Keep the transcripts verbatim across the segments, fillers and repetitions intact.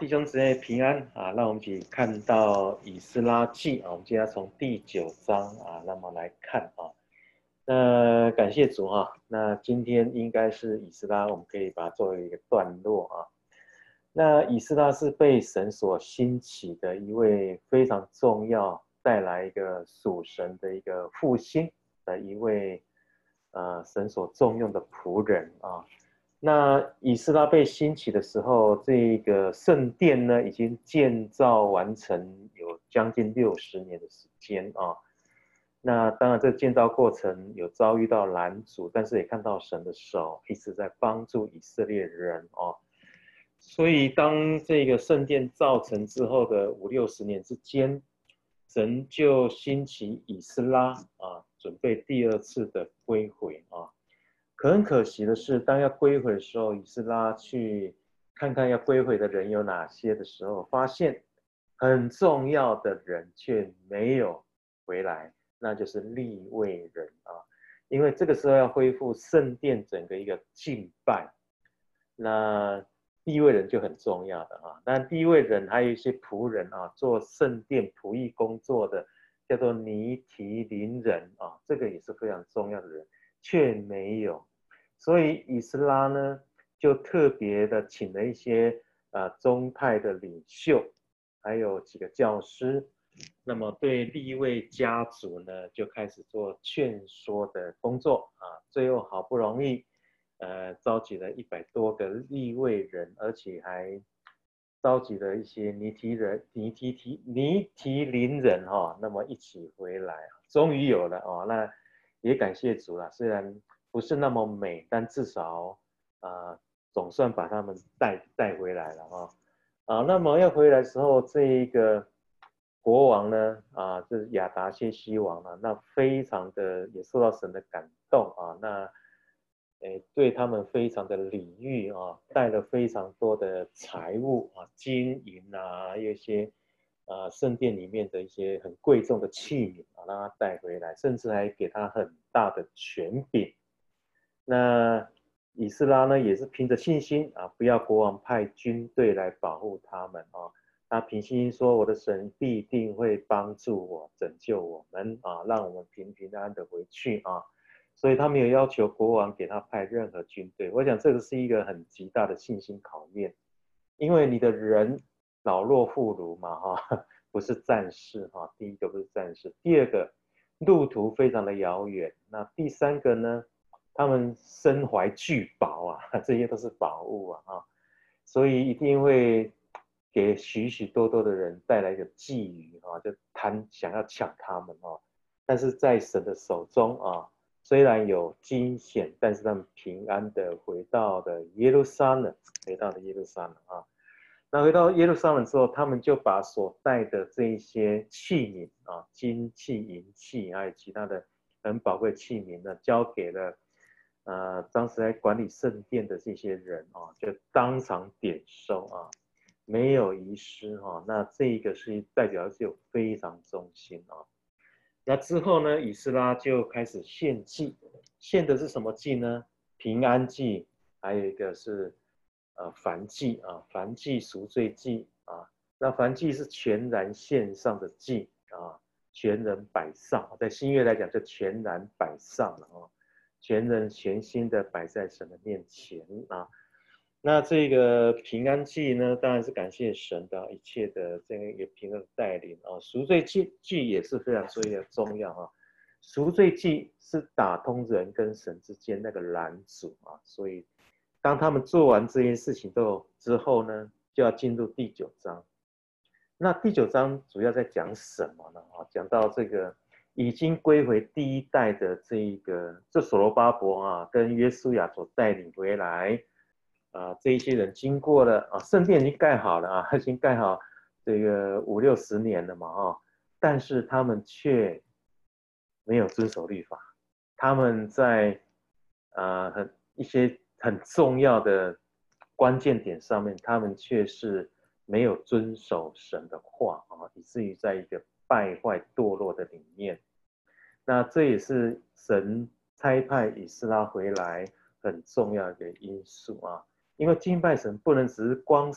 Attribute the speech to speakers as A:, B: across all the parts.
A: 弟兄姊妹平安啊！让我们一起看到以斯拉记啊，我们今天从第九章啊，那么来看啊。那感谢主哈、啊，那今天应该是以斯拉，我们可以把它作为一个段落啊。那以斯拉是被神所兴起的一位非常重要，带来一个属神的一个复兴的一位呃神所重用的仆人啊。那以斯拉被兴起的时候，这个圣殿呢已经建造完成有将近六十年的时间啊。那当然，这个建造过程有遭遇到拦阻，但是也看到神的手一直在帮助以色列人哦。所以，当这个圣殿造成之后的五六十年之间，神就兴起以斯拉啊，准备第二次的归回啊。可很可惜的是，当要归回的时候，以斯拉去看看要归回的人有哪些的时候，发现很重要的人却没有回来，那就是利未人啊。因为这个时候要恢复圣殿整个一个敬拜，那利未人就很重要的啊。但利未人还有一些仆人啊，做圣殿仆役工作的，叫做尼提林人啊，这个也是非常重要的人，却没有。所以以斯拉呢，就特别的请了一些呃宗派的领袖，还有几个教师，那么对利未家族呢，就开始做劝说的工作啊。最后好不容易，呃，召集了一百多个利未人，而且还召集了一些尼提人、尼提提、尼提林人哈、哦，那么一起回来，终于有了哦。那也感谢主了，虽然不是那么美，但至少啊、呃，总算把他们带带回来了哈、哦。啊，那么要回来的时候，这一个国王呢，啊，这是亚达谢西王啊，那非常的也受到神的感动啊，那诶对他们非常的礼遇啊，带了非常多的财物啊，金银啊，还有一些啊圣殿里面的一些很贵重的器皿啊，让他带回来，甚至还给他很大的权柄。那以斯拉呢，也是凭着信心啊，不要国王派军队来保护他们啊。他凭信心说：“我的神必定会帮助我，拯救我们啊，让我们平平安安的回去啊。”所以他没有要求国王给他派任何军队。我想这个是一个很极大的信心考验，因为你的人老弱妇孺嘛，哈，不是战士哈。第一个不是战士，第二个路途非常的遥远，那第三个呢？他们身怀巨宝啊，这些都是宝物啊，啊，所以一定会给许许多多的人带来一个觊觎啊，就贪想要抢他们啊。但是在神的手中啊，虽然有惊险，但是他们平安的回到了耶路撒冷，回到了耶路撒冷啊。那回到耶路撒冷之后，他们就把所带的这一些器皿啊，金器、银器，还有其他的很宝贵器皿呢，交给了。呃，当时在管理圣殿的这些人啊，就当场点收啊，没有遗失哈。那这个是代表是有非常忠心啊。那之后呢，以斯拉就开始献祭，献的是什么祭呢？平安祭，还有一个是呃燔祭啊，燔祭赎罪祭啊。那燔祭是全然献上的祭啊，全人摆上，在新约来讲就全然摆上了啊。全人全心的摆在神的面前啊。那这个平安祭呢，当然是感谢神的一切的这个一个平安的带领啊。赎罪祭祭也是非常重要啊。赎罪祭是打通人跟神之间那个拦阻啊，所以当他们做完这件事情之后呢，就要进入第九章。那第九章主要在讲什么呢？啊，讲到这个已经归回第一代的这一个这所罗巴伯啊，跟约书亚所带领回来啊，这一些人经过了啊，圣殿已经盖好了啊，已经盖好这个五六十年了嘛啊，但是他们却没有遵守律法，他们在啊很一些很重要的关键点上面，他们却是没有遵守神的话啊，以至于在一个败坏堕落的里面。那这也是神差派以斯拉回来很重要的因素啊，因为敬拜神不能只是光是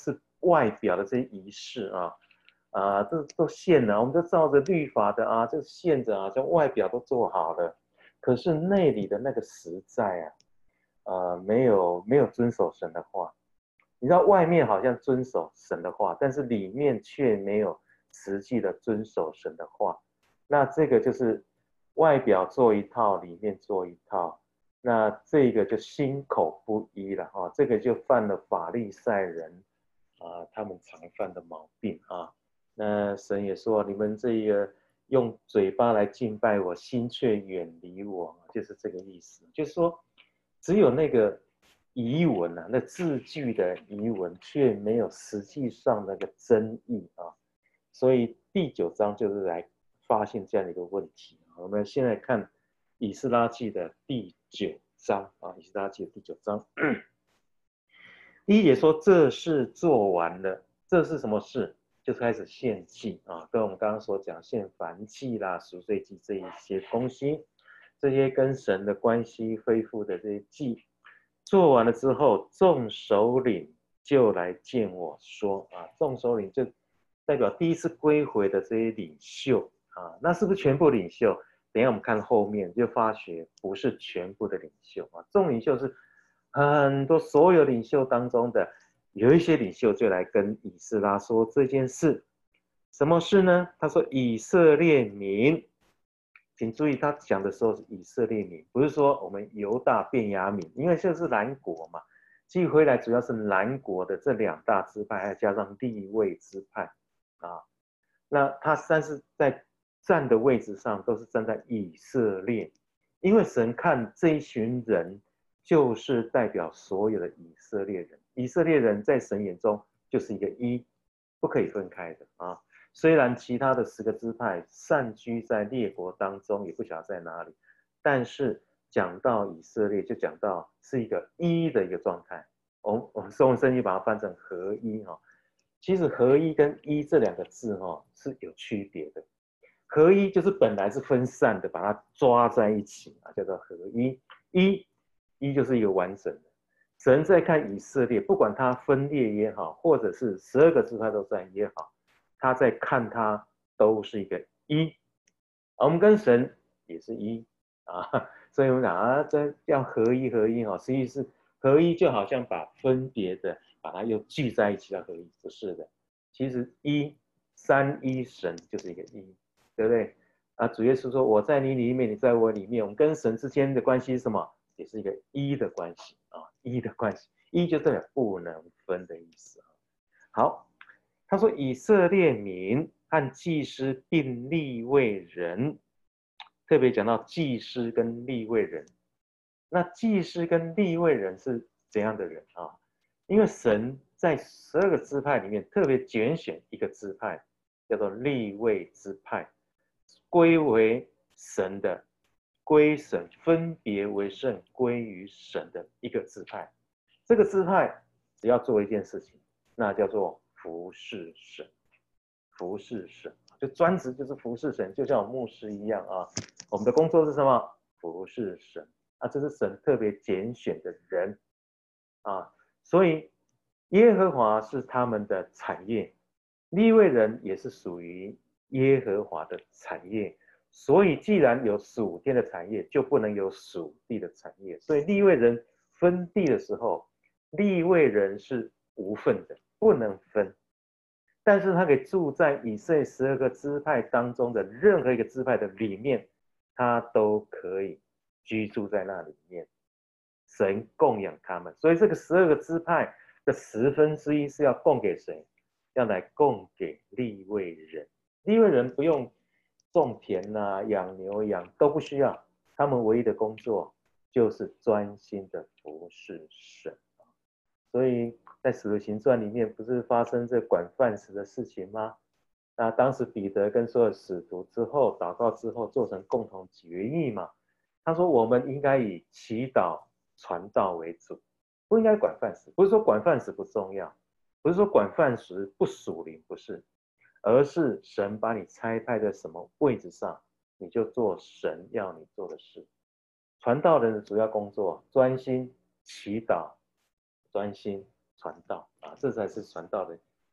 A: 外表的这些仪式啊，啊，都都献了，我们都照着律法的啊，就献着啊，像外表都做好了，可是内里的那个实在啊，呃，没有没有遵守神的话。你知道外面好像遵守神的话，但是里面却没有实际的遵守神的话，那这个就是外表做一套，里面做一套，那这个就心口不一了哈，这个就犯了法利赛人啊他们常犯的毛病啊。那神也说，你们这个用嘴巴来敬拜我，心却远离我，就是这个意思，就是说只有那个遗文啊，那字句的遗文，却没有实际上那个真意啊。所以第九章就是来发现这样的一个问题。我们现在看以斯拉记的第九章啊，以斯拉记的第九章，第一节说这事做完了，这是什么事？就开始献祭啊，跟我们刚刚所讲献燔祭啦、赎罪祭这一些东西，这些跟神的关系恢复的这些祭。做完了之后，众首领就来见我说啊，众首领就代表第一次归回的这些领袖啊，那是不是全部领袖？等一下我们看后面就发觉不是全部的领袖啊，众领袖是很多所有领袖当中的有一些领袖就来跟以斯拉说这件事，什么事呢？他说以色列民。请注意，他讲的时候是以色列民，不是说我们犹大便雅悯，因为这是南国嘛。寄回来主要是南国的这两大支派，还加上利未支派啊。那他但是在站的位置上都是站在以色列，因为神看这一群人就是代表所有的以色列人，以色列人在神眼中就是一个一，不可以分开的啊。虽然其他的十个支派散居在列国当中，也不晓得在哪里，但是讲到以色列，就讲到是一个一的一个状态。我我们中文圣经把它翻成合一哈，其实合一跟一这两个字哈是有区别的。合一就是本来是分散的，把它抓在一起啊，叫做合一。一一就是一个完整的。神在看以色列，不管它分裂也好，或者是十二个支派都在也好。他在看他都是一个一，我们跟神也是一啊，所以我们讲啊，这要合一合一哈，实际是合一就好像把分别的把它又聚在一起叫合一，不是的，其实一三一神就是一个一，对不对？啊，主耶稣说我在你里面，你在我里面，我们跟神之间的关系是什么？也是一个一的关系啊，一的关系，一就代表不能分的意思啊。好。他说：“以色列民和祭司并利未人，特别讲到祭司跟利未人。那祭司跟利未人是怎样的人啊？因为神在十二个支派里面特别拣选一个支派，叫做利未支派，归为神的，归神，分别为圣，归于神的一个支派。这个支派只要做一件事情，那叫做服侍神。”服侍神，就专职就是服侍神，就像我牧师一样啊。我们的工作是什么？服侍神啊，这是神特别拣选的人啊。所以耶和华是他们的产业，利未人也是属于耶和华的产业。所以既然有属天的产业，就不能有属地的产业。所以利未人分地的时候，利未人是无份的，不能分。但是他可以住在以色列十二个支派当中的任何一个支派的里面，他都可以居住在那里面。神供养他们，所以这个十二个支派的十分之一是要供给谁？要来供给利未人。利未人不用种田啊、养牛羊都不需要，他们唯一的工作就是专心的服侍神。所以在《使徒行传》里面不是发生这管饭食的事情吗？那当时彼得跟所有使徒之后祷告之后做成共同决议嘛。他说我们应该以祈祷传道为主，不应该管饭食。不是说管饭食不重要，不是说管饭食不属灵，不是，而是神把你差派在什么位置上，你就做神要你做的事。传道人的主要工作，专心祈祷。专心传道啊，这才是传道的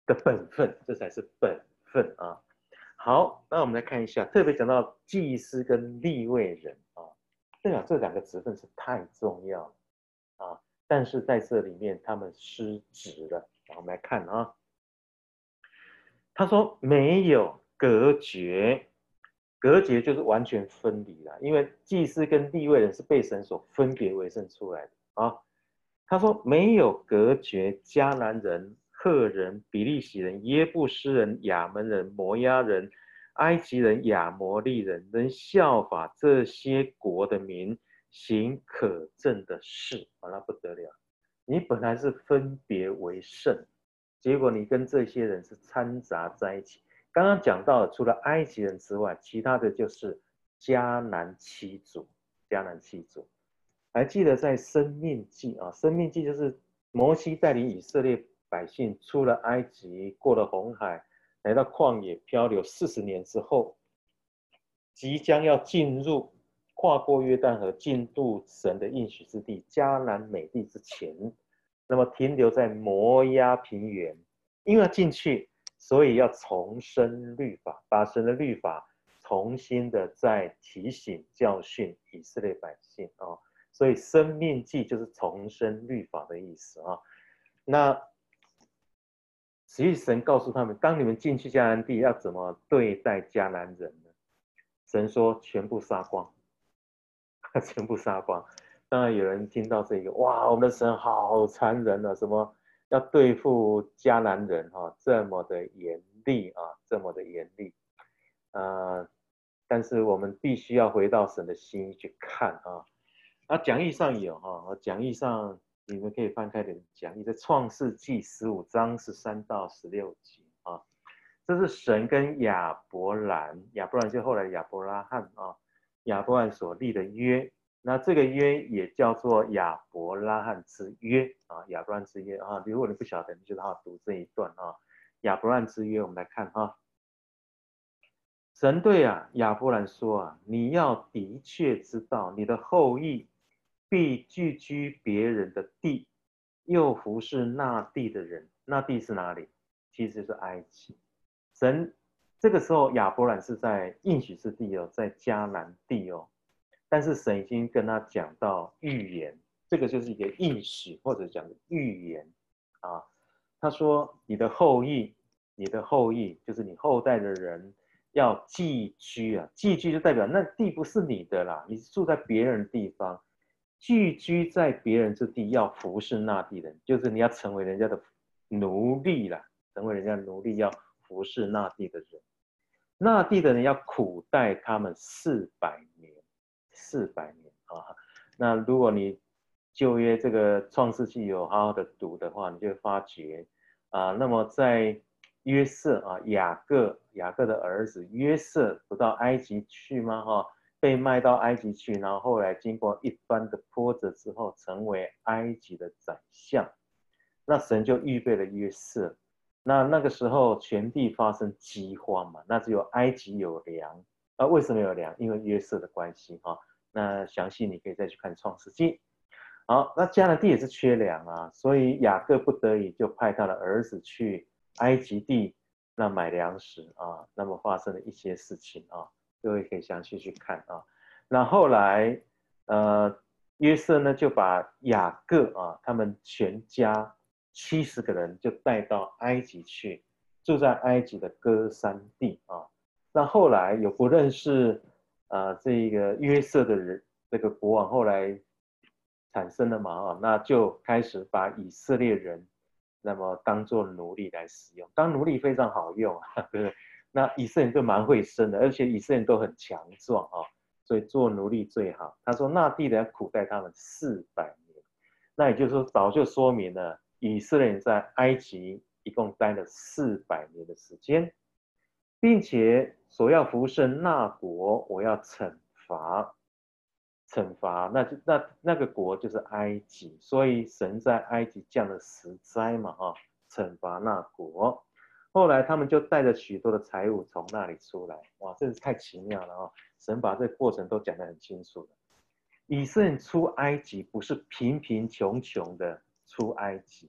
A: 的本分，这才是本分啊。好，那我们来看一下，特别讲到祭司跟利未人啊，对啊，这两个职分是太重要了啊，但是在这里面他们失职了。我们来看啊，他说没有隔绝，隔绝就是完全分离了，因为祭司跟利未人是被神所分别为圣出来的啊。他说没有隔绝迦南人、赫人、比利洗人、耶布斯人、亚门人、摩押人、埃及人、亚摩利人，能效法这些国的民，行可憎的事，啊，那不得了！你本来是分别为圣，结果你跟这些人是掺杂在一起。刚刚讲到了，除了埃及人之外，其他的就是迦南七族，迦南七族。还记得在生命记啊，生命记就是摩西带领以色列百姓出了埃及，过了红海，来到旷野漂流四十年之后，即将要进入跨过约旦河，进入神的应许之地迦南美地之前，那么停留在摩押平原，因为要进去，所以要重申律法，把神的律法重新的再提醒教训以色列百姓啊。所以生命记就是重申律法的意思啊。那实际神告诉他们，当你们进去迦南地，要怎么对待迦南人呢？神说全部杀光，全部杀光。当然有人听到这个，哇，我们的神好残忍啊！什么要对付迦南人哈、啊，这么的严厉啊，这么的严厉。呃，但是我们必须要回到神的心意去看啊。啊，讲义上有哈，讲义上你们可以翻开点讲义，在创世纪十五章十三到十六节啊，这是神跟亚伯兰，亚伯兰就后来亚伯拉罕啊，亚伯兰所立的约，那这个约也叫做亚伯拉罕之约啊，亚伯兰之约啊，如果你不晓得，你就好好读这一段啊，亚伯兰之约，我们来看哈。神对啊亚伯兰说啊，你要的确知道，你的后裔必聚居别人的地，又服侍那地的人。那地是哪里？其实是埃及。神这个时候亚伯兰是在应许之地哦，在迦南地哦，但是神已经跟他讲到预言，这个就是一个应许或者讲的预言啊。他说你的后裔，你的后裔就是你后代的人。要寄居啊，寄居就代表那地不是你的啦，你住在别人的地方，寄居在别人之地，要服侍那地人，就是你要成为人家的奴隶啦，成为人家的奴隶，要服侍那地的人，那地的人要苦待他们四百年，四百年啊。那如果你旧约这个创世纪有好好的读的话，你就会发觉啊，那么在约瑟啊，雅各雅各的儿子约瑟不到埃及去吗？哈，被卖到埃及去，然后后来经过一番的波折之后，成为埃及的宰相。那神就预备了约瑟。那那个时候全地发生饥荒嘛，那只有埃及有粮。啊，为什么有粮？因为约瑟的关系哈。那详细你可以再去看创世纪。好，那迦南地也是缺粮啊，所以雅各不得已就派他的儿子去埃及地那买粮食啊，那么发生了一些事情啊，各位可以详细去看啊。那后来呃约瑟呢就把雅各啊他们全家七十个人就带到埃及去，住在埃及的歌珊地啊。那后来有不认识啊、呃、这个约瑟的人，这个国王后来产生了嘛啊，那就开始把以色列人那么当做奴隶来使用，当奴隶非常好用啊，对不对？那以色列人就蛮会生的，而且以色列人都很强壮啊，所以做奴隶最好。他说那地人苦待他们四百年，那也就是说早就说明了以色列人在埃及一共待了四百年的时间，并且所要服侍那国，我要惩罚。惩罚，那就那那个国就是埃及，所以神在埃及降了十灾嘛，啊，惩罚那国。后来他们就带着许多的财物从那里出来，哇，真是太奇妙了啊！神把这个过程都讲得很清楚了。以色列出埃及不是贫贫穷穷的出埃及，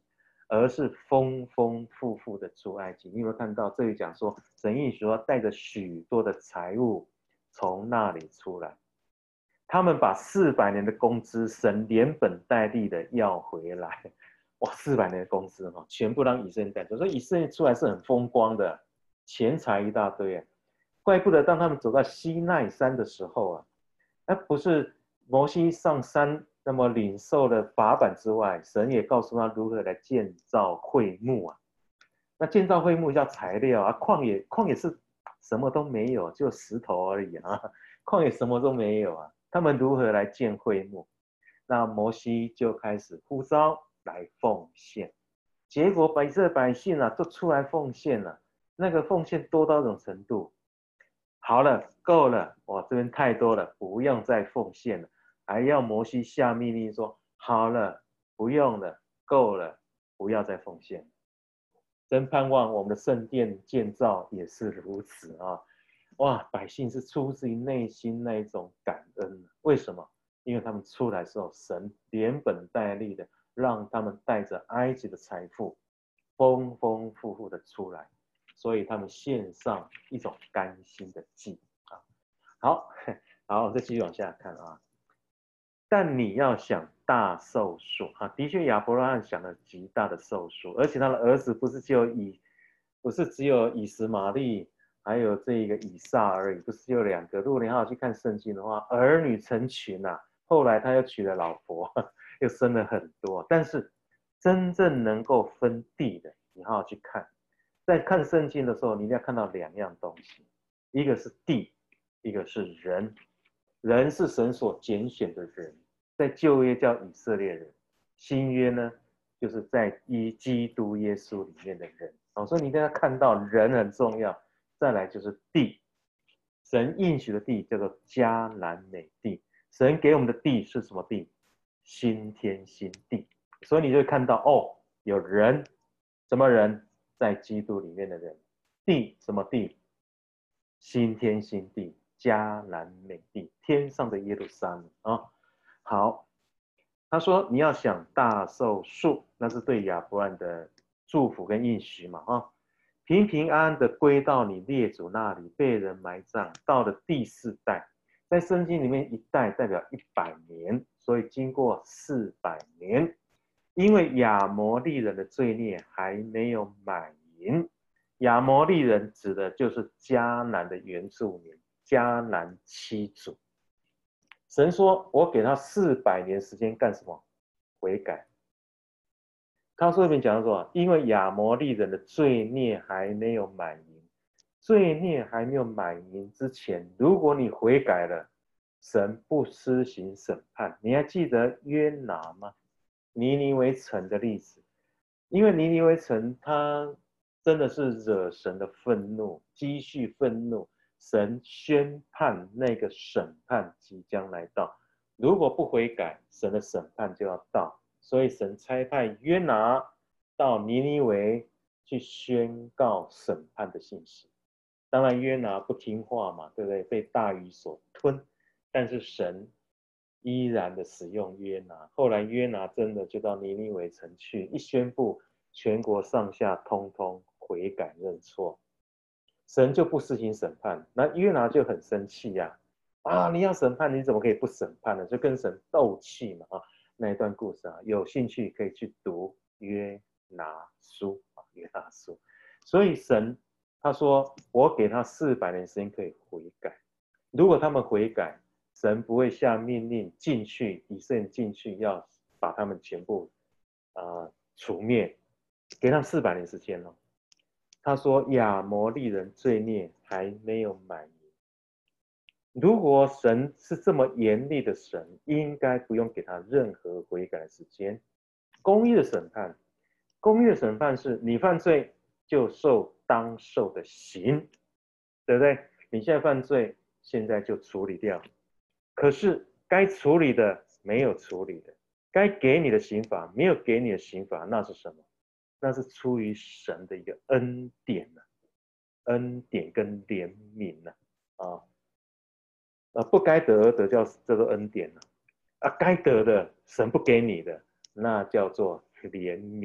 A: 而是丰丰富富的出埃及。你有没有看到这里讲说，神应许说带着许多的财物从那里出来？他们把四百年的工资，神连本带利的要回来。哇，四百年的工资哈，全部让以色列带走。所以以色列出来是很风光的，钱财一大堆啊。怪不得当他们走到西奈山的时候啊，那不是摩西上山，那么领受了法版之外，神也告诉他如何来建造会幕啊。那建造会幕要材料啊，旷野旷野是什么都没有，就石头而已啊，旷野什么都没有啊。他们如何来建会幕？那摩西就开始呼召来奉献，结果以色列百姓啊，都出来奉献了。那个奉献多到这种程度，好了，够了，我这边太多了，不用再奉献了，还要摩西下命令说，好了，不用了，够了，不要再奉献。真盼望我们的圣殿建造也是如此啊！哇，百姓是出自于内心那一种感恩。为什么？因为他们出来的时候，神连本带利的让他们带着埃及的财富，丰丰富富的出来，所以他们献上一种甘心的祭啊。好，好，再继续往下看啊。但你要想大寿数啊，的确亚伯拉罕想了极大的寿数，而且他的儿子不是只有以，不是只有以实玛利，还有这个以撒而已，不是只有两个。如果你好好去看圣经的话，儿女成群啊。后来他又娶了老婆，又生了很多。但是真正能够分地的，你好好去看，在看圣经的时候，你一定要看到两样东西，一个是地，一个是人。人是神所拣选的人，在旧约叫以色列人，新约呢，就是在一基督耶稣里面的人。哦，所以你一定要看到人很重要。再来就是地，神应许的地叫做迦南美地，神给我们的地是什么地？新天新地。所以你就会看到哦，有人，什么人？在基督里面的人。地什么地？新天新地。迦南美地，天上的耶路撒冷啊！好，他说你要想大寿数，那是对亚伯兰的祝福跟应许嘛啊！平平安安的归到你列祖那里，被人埋葬，到了第四代，在圣经里面一代代表一百年，所以经过四百年，因为亚摩利人的罪孽还没有满盈。亚摩利人指的就是迦南的原住民。迦南七族，神说：“我给他四百年时间干什么？悔改。”他说这边讲说，因为亚摩利人的罪孽还没有满盈，罪孽还没有满盈之前，如果你悔改了，神不施行审判。你还记得约拿吗？尼尼微城的例子，因为尼尼微城他真的是惹神的愤怒，积蓄愤怒。神宣判那个审判即将来到，如果不悔改，神的审判就要到。所以神差派约拿到尼尼微去宣告审判的信息。当然约拿不听话嘛，对不对？被大鱼所吞。但是神依然的使用约拿。后来约拿真的就到尼尼微城去，一宣布，全国上下通通悔改认错。神就不施行审判，那约拿就很生气呀、啊，啊，你要审判，你怎么可以不审判呢？就跟神斗气嘛啊，那一段故事啊，有兴趣可以去读约拿书啊，约拿书。所以神他说，我给他四百年时间可以悔改，如果他们悔改，神不会下命令进去，以色列进去要把他们全部啊、呃、除灭，给他四百年时间哦。他说亚摩利人罪孽还没有满盈。如果神是这么严厉的神，应该不用给他任何悔改的时间。公义的审判，公义的审判是你犯罪就受当受的刑，对不对？你现在犯罪，现在就处理掉。可是该处理的没有处理的，该给你的刑罚没有给你的刑罚，那是什么？那是出于神的一个恩典啊。恩典跟怜悯呢、啊，啊，呃，不该得而得叫叫做恩典啊，啊，该得的神不给你的，那叫做怜悯。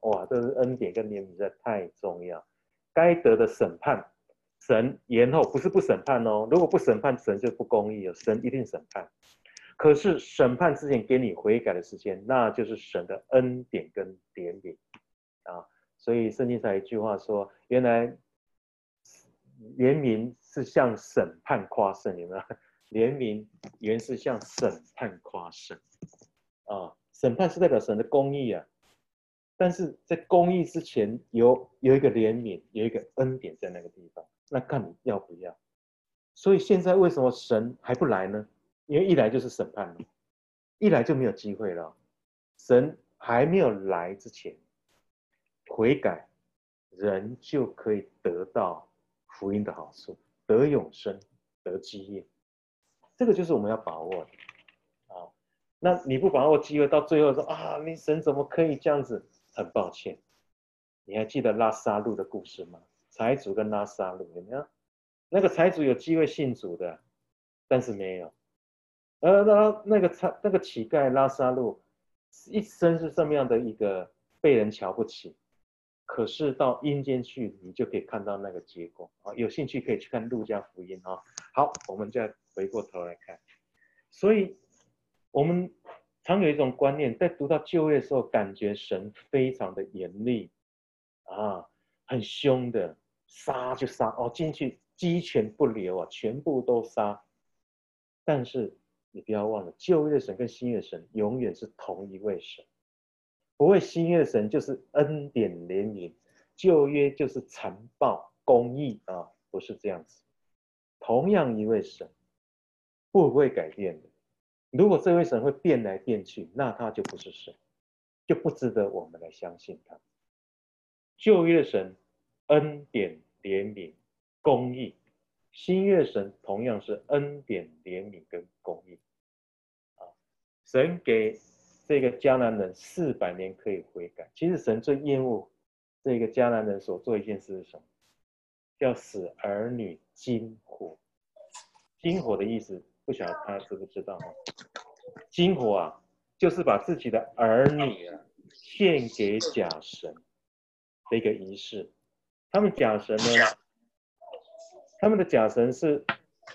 A: 哇，这是恩典跟怜悯实在太重要。该得的审判，神延后，不是不审判哦。如果不审判，神就不公义了，神一定审判。可是审判之前给你悔改的时间，那就是神的恩典跟怜悯啊。所以圣经上一句话说，原来怜悯是向审判夸胜，有没有？怜悯原是向审判夸胜啊。审判是代表神的公义啊，但是在公义之前有有一个怜悯，有一个恩典在那个地方，那看你要不要。所以现在为什么神还不来呢？因为一来就是审判了，一来就没有机会了。神还没有来之前，悔改，人就可以得到福音的好处，得永生，得基业。这个就是我们要把握的啊。那你不把握机会，到最后说啊，你神怎么可以这样子？很抱歉，你还记得拉撒路的故事吗？财主跟拉撒路有没有？那个财主有机会信主的，但是没有。而那那个财那个乞丐拉撒路，一生是这么样的一个被人瞧不起，可是到阴间去，你就可以看到那个结果啊。有兴趣可以去看路加福音啊。好，我们再回过头来看，所以我们常有一种观念，在读到旧约的时候，感觉神非常的严厉啊，很凶的，杀就杀哦，进去鸡犬不留啊，全部都杀。但是你不要忘了，旧约的神跟新约的神永远是同一位神，不会新约的神就是恩典怜悯，旧约就是残暴公义啊，不是这样子。同样一位神，不会改变的。如果这位神会变来变去，那他就不是神，就不值得我们来相信他。旧约的神恩典怜悯公义，新约的神同样是恩典怜悯跟公义啊。神给这个迦南人四百年可以悔改，其实神最厌恶这个迦南人所做一件事是什么？叫使儿女金火。金火的意思不晓得他知不知道啊？金火啊，就是把自己的儿女啊献给假神的一个仪式。他们假神呢，他们的假神是，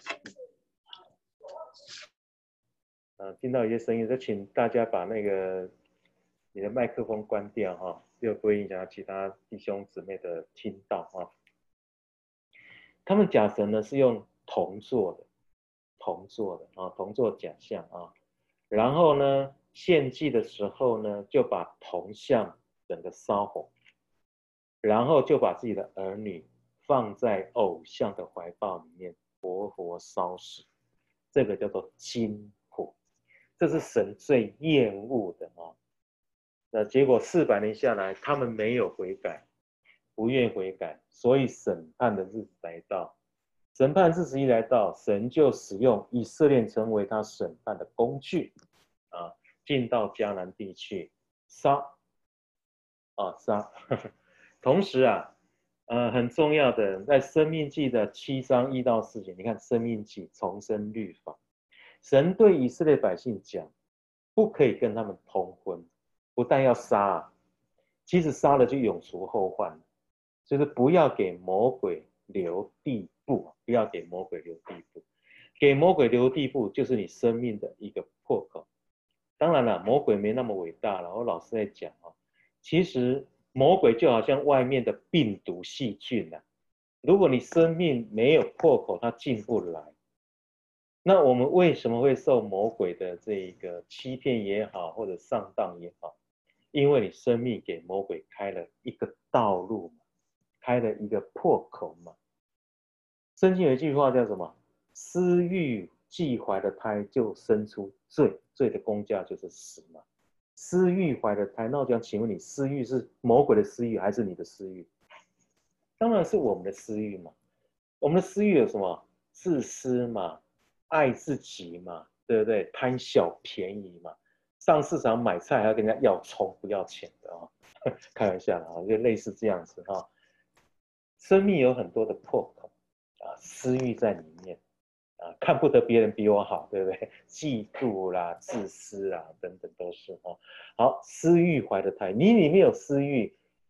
A: 呃，听到一些声音，就请大家把那个你的麦克风关掉哈，又不会影响其他弟兄姊妹的听到哈。他们假神呢是用铜做的，铜做的啊，铜做假象啊。然后呢，献祭的时候呢，就把铜像整个烧红，然后就把自己的儿女放在偶像的怀抱里面，活活烧死。这个叫做金火，这是神最厌恶的啊。那结果四百年下来，他们没有悔改，不愿悔改，所以审判的日子来到。审判日子一来到，神就使用以色列成为他审判的工具啊，进到迦南地去杀啊杀。同时啊，呃，很重要的，在生命记的七章一到四节，你看生命记重生律法，神对以色列百姓讲，不可以跟他们通婚，不但要杀啊，其实杀了就永除后患，就是不要给魔鬼留地步，不要给魔鬼留地步，给魔鬼留地步就是你生命的一个破口。当然了，魔鬼没那么伟大了，我老师在讲啊，其实魔鬼就好像外面的病毒细菌啊，如果你生命没有破口，它进不来。那我们为什么会受魔鬼的这个欺骗也好，或者上当也好？因为你生命给魔鬼开了一个道路嘛，开了一个破口嘛。圣经有一句话叫什么？私欲既怀的胎就生出罪，罪的工价就是死嘛。私欲怀的胎，那我想请问你，私欲是魔鬼的私欲还是你的私欲？当然是我们的私欲嘛。我们的私欲有什么？自私嘛，爱自己嘛，对不对？贪小便宜嘛，上市场买菜还要跟人家要葱不要钱的啊、哦，开玩笑啊，就类似这样子哈、哦。生命有很多的破口啊，私欲在里面啊，看不得别人比我好，对不对？嫉妒啦、自私啦等等都是哈、哦。好，私欲怀的胎，你里面有私欲，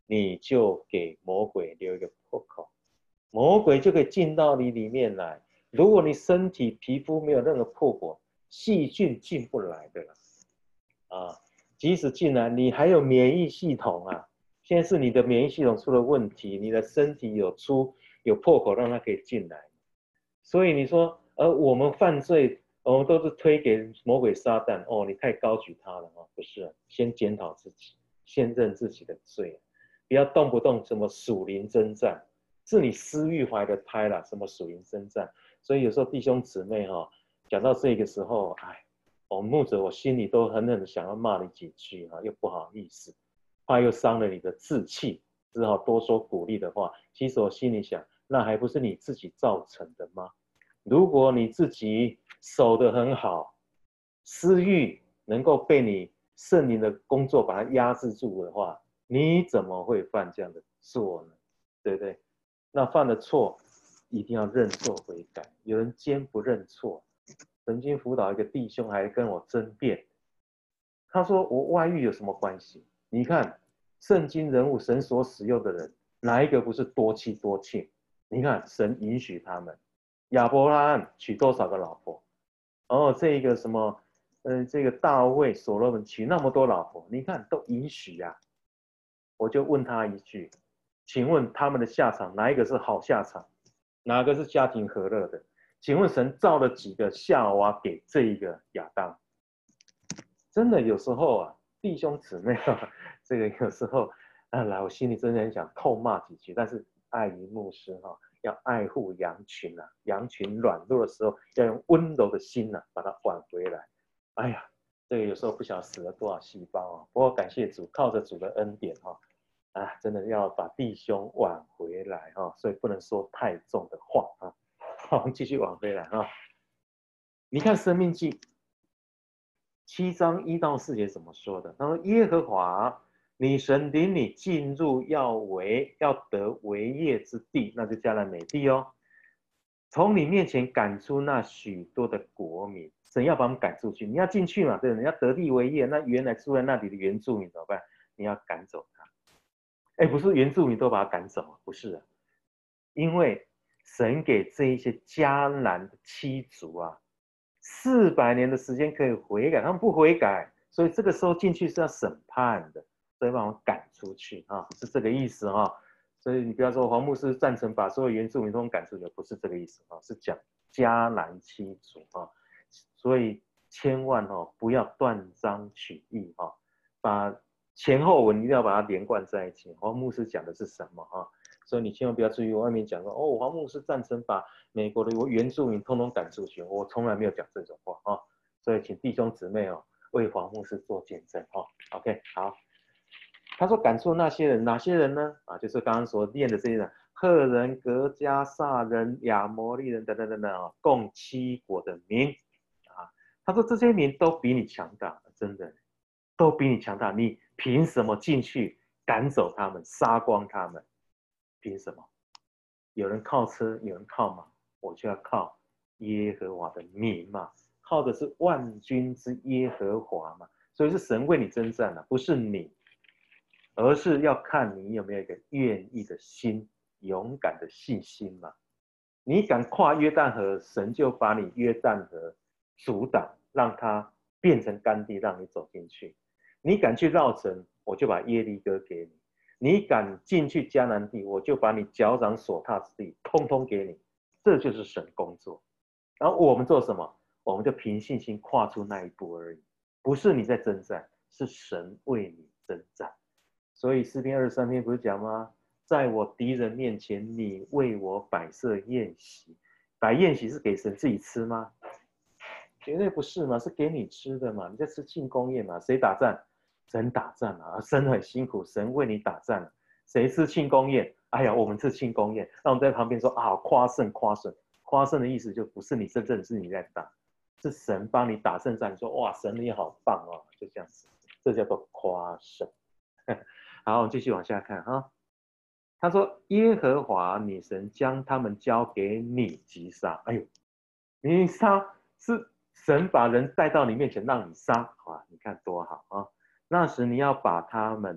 A: 你就给魔鬼留一个破口，魔鬼就可以进到你里面来。如果你身体皮肤没有任何破口，细菌进不来的了啊！即使进来，你还有免疫系统啊。现在是你的免疫系统出了问题，你的身体有出有破口，让它可以进来。所以你说，而我们犯罪，我们都是推给魔鬼撒旦。哦，你太高举他了啊！不是啊，先检讨自己，先认自己的罪，不要动不动什么属灵征战，是你私欲怀的胎啦，什么属灵征战。所以有时候弟兄姊妹哈、哦，讲到这个时候，哎，我牧者我心里都狠狠的想要骂你几句哈、啊，又不好意思，怕又伤了你的志气，只好多说鼓励的话。其实我心里想，那还不是你自己造成的吗？如果你自己守得很好，私欲能够被你圣灵的工作把它压制住的话，你怎么会犯这样的错呢？对不对？那犯了错一定要认错悔改。有人坚不认错，曾经辅导一个弟兄还跟我争辩，他说我外遇有什么关系？你看圣经人物神所使用的人，哪一个不是多妻多妾？你看神允许他们。亚伯拉罕娶多少个老婆？哦，这个什么，呃，这个大卫、所罗门娶那么多老婆，你看都允许呀、啊。我就问他一句，请问他们的下场哪一个是好下场？哪个是家庭和乐的？请问神造了几个夏娃给这一个亚当？真的有时候啊，弟兄姊妹啊，这个有时候啊，来，我心里真的很想痛骂几句，但是碍于牧师哈、啊，要爱护羊群啊，羊群软弱的时候，要用温柔的心啊，把它挽回来。哎呀，这个有时候不晓得死了多少细胞啊，不过感谢主，靠着主的恩典哈、啊，啊，真的要把弟兄挽回来哈、啊，所以不能说太重的话啊。好，我们继续挽回来啊。你看《生命记》七章一到四节怎么说的？他说：“耶和华你神领你进入要为要得为业之地，那就迦南美地哦。从你面前赶出那许多的国民，神要把我们赶出去。你要进去嘛，对不对？你要得地为业，那原来住在那里的原住民怎么办？你要赶走他。哎，不是原住民都把他赶走，不是啊，因为神给这一些迦南的七族啊。”四百年的时间可以悔改，他们不悔改，所以这个时候进去是要审判的，所以把我们赶出去啊，是这个意思哈、啊。所以你不要说黄牧师赞成把所有原住民都赶出去，不是这个意思啊，是讲迦南七族啊。所以千万哦不要断章取义啊，把前后文一定要把它连贯在一起。黄牧师讲的是什么啊？所以你千万不要注意外面讲说哦，黄牧师赞成把美国的原住民通通赶出去，我从来没有讲这种话啊。所以请弟兄姊妹哦为黄牧师做见证哦。OK， 好。他说赶出那些人，哪些人呢？啊，就是刚刚所念的这些人，赫人、格加萨人、亚摩利人等等等等啊，共七国的民啊。他说这些民都比你强大，真的都比你强大，你凭什么进去赶走他们、杀光他们？凭什么？有人靠车，有人靠马，我就要靠耶和华的名嘛，靠的是万军之耶和华嘛，所以是神为你征战了、啊，不是你，而是要看你有没有一个愿意的心、勇敢的信心嘛。你敢跨约旦河，神就把你约旦河阻挡，让它变成干地，让你走进去。你敢去绕城，我就把耶利哥给你。你敢进去迦南地，我就把你脚掌所踏之地通通给你。这就是神工作。然后我们做什么？我们就凭信心跨出那一步而已，不是你在征战，是神为你征战。所以诗篇二十三篇不是讲吗？在我敌人面前，你为我摆设宴席。摆宴席是给神自己吃吗？绝对不是嘛，是给你吃的嘛。你在吃庆功宴嘛？谁打仗？神打仗啊，神很辛苦，神为你打仗。谁吃庆功宴？哎呀，我们吃庆功宴，那我们在旁边说啊，夸胜夸胜，夸胜的意思就不是你真正是你在打，是神帮你打胜仗。你说哇，神你好棒哦，就这样子，这叫做夸胜。好，我们继续往下看哈。他说：“耶和华你神将他们交给你击杀。”哎呦，你杀是神把人带到你面前让你杀，哇，你看多好啊！那时你要把他们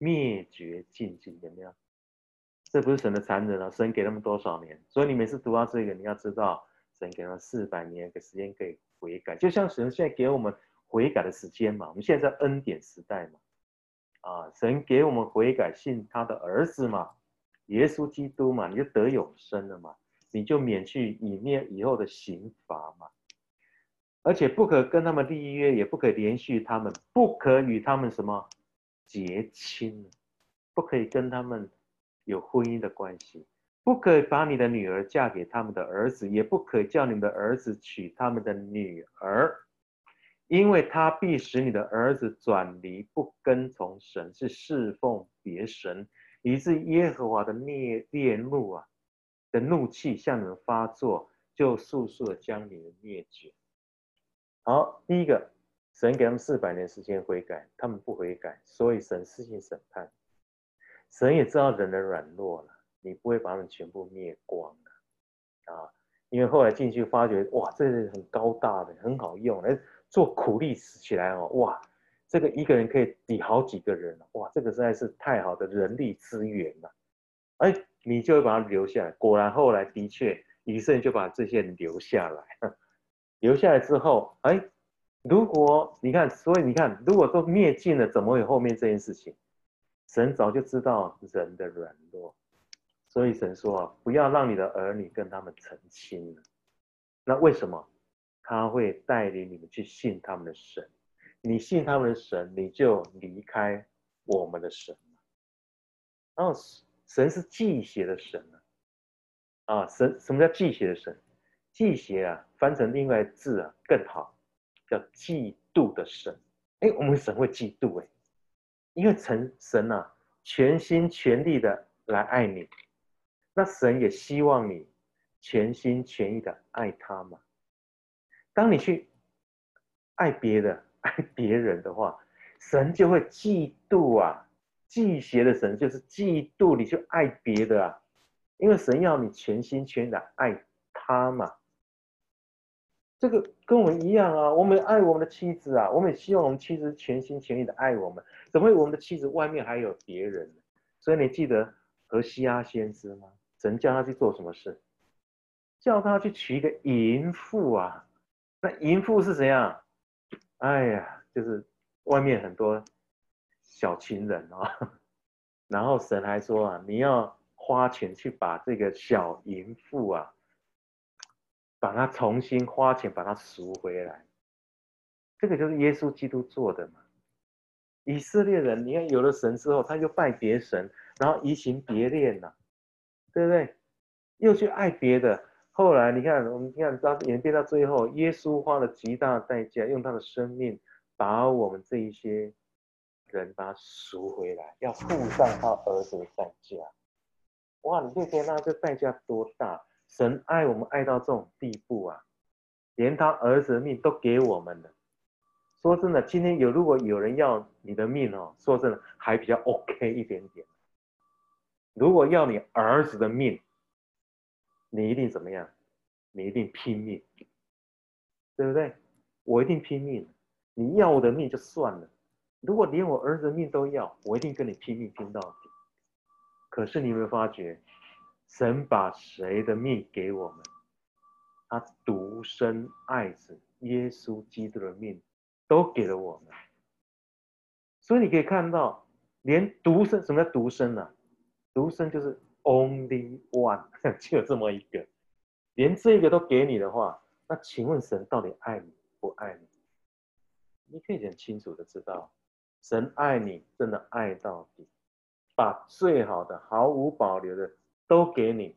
A: 灭绝尽尽，有没有？这不是神的残忍啊！神给他们多少年？所以你每次读到这个，你要知道，神给他们四百年的时间可以悔改，就像神现在给我们悔改的时间嘛。我们现在在恩典时代嘛，啊，神给我们悔改，信他的儿子嘛，耶稣基督嘛，你就得永生了嘛，你就免去以面以后的刑罚嘛。而且不可跟他们立约，也不可连续他们，不可与他们什么结亲，不可以跟他们有婚姻的关系，不可以把你的女儿嫁给他们的儿子，也不可以叫你们的儿子娶他们的女儿，因为他必使你的儿子转离，不跟从神，是侍奉别神，以致耶和华的烈烈怒啊的怒气向你们发作，就速速的将你们灭绝。好，第一个，神给他们四百年时间悔改，他们不悔改，所以神施行审判。神也知道人的软弱了，你不会把他们全部灭光的啊！因为后来进去发觉，哇，这是很高大的，很好用，哎，做苦力起来哦，哇，这个一个人可以抵好几个人，哇，这个实在是太好的人力资源了。哎，你就会把他留下来。果然后来的确，以色列就把这些人留下来。留下来之后，哎，如果你看，所以你看，如果都灭尽了，怎么会有后面这件事情？神早就知道人的软弱，所以神说啊，不要让你的儿女跟他们成亲了。那为什么？他会带领你们去信他们的神，你信他们的神，你就离开我们的神。然后神是忌邪的神啊，啊，神什么叫忌邪的神？忌邪啊，翻成另外字啊更好，叫嫉妒的神。哎，我们神会嫉妒哎，因为神神啊，全心全力的来爱你，那神也希望你全心全意的爱他嘛。当你去爱别的、爱别人的话，神就会嫉妒啊。忌邪的神就是嫉妒你去爱别的啊，因为神要你全心全意的爱他嘛。这个跟我们一样啊，我们爱我们的妻子啊，我们也希望我们妻子全心全意的爱我们。怎么会我们的妻子外面还有别人呢？所以你记得何西阿先知吗？神叫他去做什么事？叫他去娶一个淫妇啊。那淫妇是怎样？哎呀，就是外面很多小情人啊。然后神还说啊，你要花钱去把这个小淫妇啊，把它重新花钱把它赎回来。这个就是耶稣基督做的嘛。以色列人，你看有了神之后，他又拜别神，然后移情别恋了，对不对？又去爱别的。后来你看，我们看到演变到最后，耶稣花了极大的代价，用他的生命把我们这一些人把他赎回来，要付上他儿子的代价。哇，你就可以让这代价多大？神爱我们爱到这种地步啊，连他儿子的命都给我们了。说真的，今天有如果有人要你的命哦，说真的还比较 OK 一点点。如果要你儿子的命，你一定怎么样？你一定拼命，对不对？我一定拼命。你要我的命就算了，如果连我儿子的命都要，我一定跟你拼命拼到底。可是你有没有发觉，神把谁的命给我们？他独生爱子耶稣基督的命都给了我们。所以你可以看到，连独生，什么叫独生呢、啊？独生就是 only one， 就有这么一个，连这个都给你的话，那请问神到底爱你不爱你？你可以很清楚的知道，神爱你，真的爱到底，把最好的、毫无保留的都给你，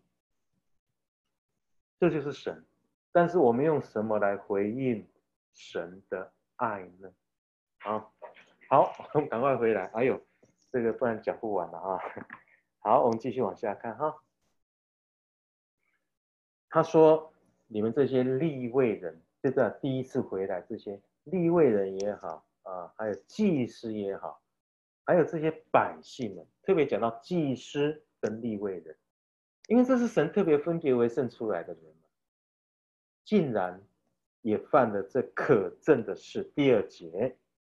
A: 这就是神。但是我们用什么来回应神的爱呢？好，好，我们赶快回来。哎呦，这个不然讲不完了啊。好，我们继续往下看哈。他说：“你们这些利未人，就在第一次回来，这些利未人也好啊，还有祭司也好，还有这些百姓们，特别讲到祭司跟利未人，因为这是神特别分别为圣出来的人嘛，竟然也犯了这可憎的事。第二节，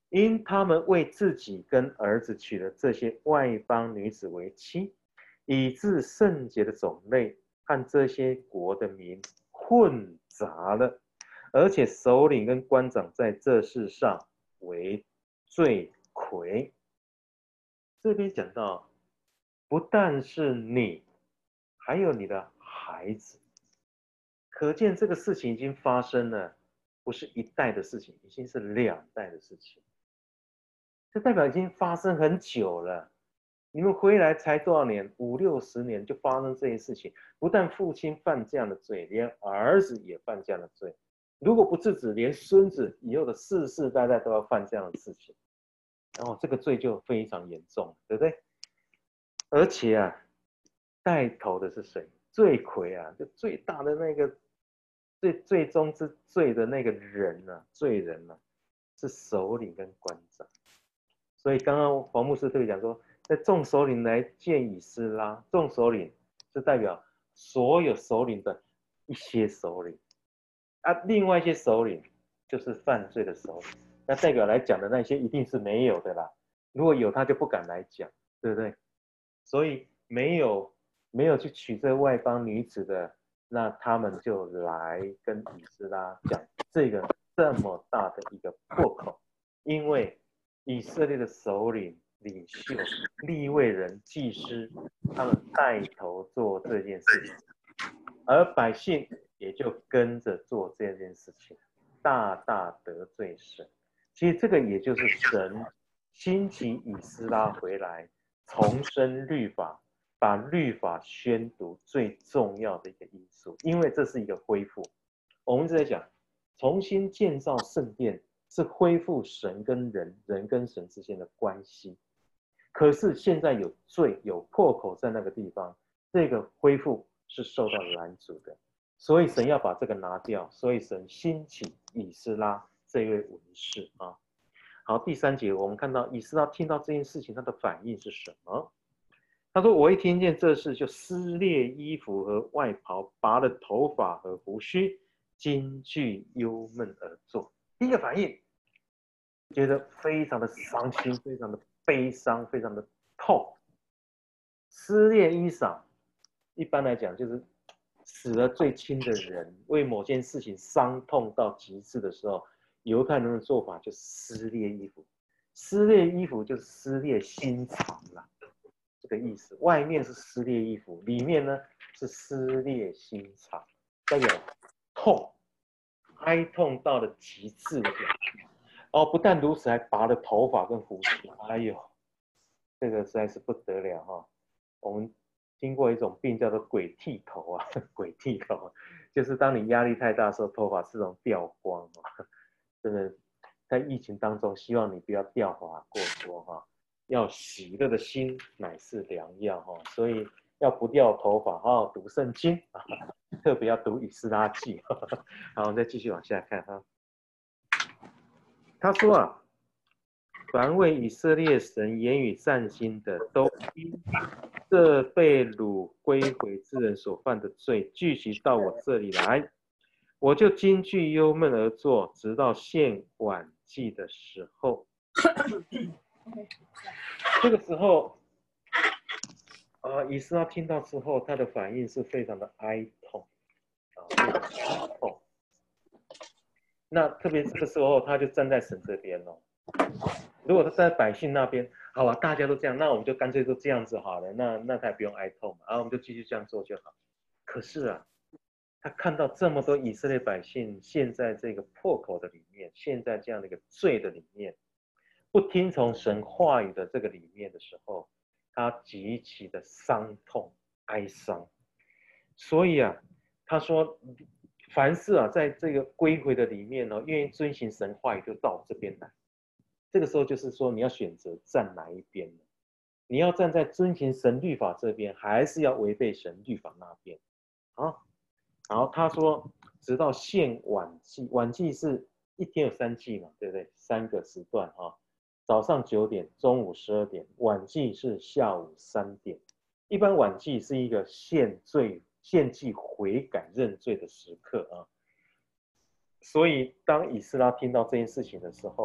A: 因他们为自己跟儿子娶了这些外邦女子为妻，以致圣洁的种类和这些国的民混杂了，而且首领跟官长在这事上为罪魁。这边讲到，不但是你，还有你的孩子，可见这个事情已经发生了，不是一代的事情，已经是两代的事情。这代表已经发生很久了。你们回来才多少年？五六十年就发生这些事情。不但父亲犯这样的罪，连儿子也犯这样的罪。如果不制止，连孙子以后的世世代代都要犯这样的事情。然后这个罪就非常严重，对不对？而且啊，带头的是谁？罪魁啊，就最大的那个最最终之罪的那个人啊，罪人啊，是首领跟官长。所以刚刚黄牧师特别讲说，在众首领来见以斯拉，众首领是代表所有首领的一些首领啊，另外一些首领就是犯罪的首领，那代表来讲的那些一定是没有的啦，如果有他就不敢来讲，对不对？所以没有没有去娶这外邦女子的，那他们就来跟以斯拉讲这个这么大的一个破口，因为以色列的首领、领袖、利未人、祭司，他们带头做这件事情，而百姓也就跟着做这件事情，大大得罪神。其实这个也就是神兴起以斯拉回来，重申律法，把律法宣读最重要的一个因素，因为这是一个恢复。我们一直在讲，重新建造圣殿是恢复神跟人、人跟神之间的关系。可是现在有罪、有破口在那个地方，这个恢复是受到拦阻的，所以神要把这个拿掉，所以神兴起以斯拉这位文士啊。好，第三节我们看到以斯拉听到这件事情，他的反应是什么？他说：“我一听见这事，就撕裂衣服和外袍，拔了头发和胡须，惊惧忧闷而坐。”第一个反应，觉得非常的伤心，非常的悲伤，非常的痛。撕裂衣裳，一般来讲就是死了最亲的人，为某件事情伤痛到极致的时候，犹太人的做法就撕裂衣服。撕裂衣服就是撕裂心肠啦，这个意思。外面是撕裂衣服，里面呢是撕裂心肠，代表痛，哀痛到了极致的表现。哦，不但如此，还拔了头发跟胡须。哎呦，这个实在是不得了哈、哦！我们听过一种病叫做鬼剃头啊，鬼剃头就是当你压力太大的时候，头发自动掉光啊。真的，在疫情当中，希望你不要掉发过多哈。要喜乐的心乃是良药哈，所以要不掉头发，好好读圣经啊，特别要读以斯拉记。好，我们再继续往下看哈。他说啊。凡为以色列神言语善心的，都因这被掳归回之人所犯的罪，聚集到我这里来，我就惊惧忧闷而坐，直到献晚祭的时候。这个时候，啊，以斯拉听到之后，他的反应是非常的哀痛，啊，非常的哀痛。那特别这个时候，他就站在神这边哦。如果他在百姓那边，好吧，大家都这样，那我们就干脆都这样子好了，那那他也不用哀痛嘛，然后我们就继续这样做就好。可是啊，他看到这么多以色列百姓陷在这个破口的里面，陷在这样的一个罪的里面，不听从神话语的这个里面的时候，他极其的伤痛哀伤。所以啊，他说，凡事啊，在这个归回的里面呢，愿意遵行神话语，就到我这边来。这个时候就是说，你要选择站哪一边呢？你要站在遵行神律法这边，还是要违背神律法那边？啊，然后他说，直到献晚祭，晚祭是一天有三祭嘛，对不对？三个时段哈、啊，早上九点，中午十二点，晚祭是下午三点。一般晚祭是一个献罪、献祭悔改认罪的时刻啊。所以当以斯拉听到这件事情的时候，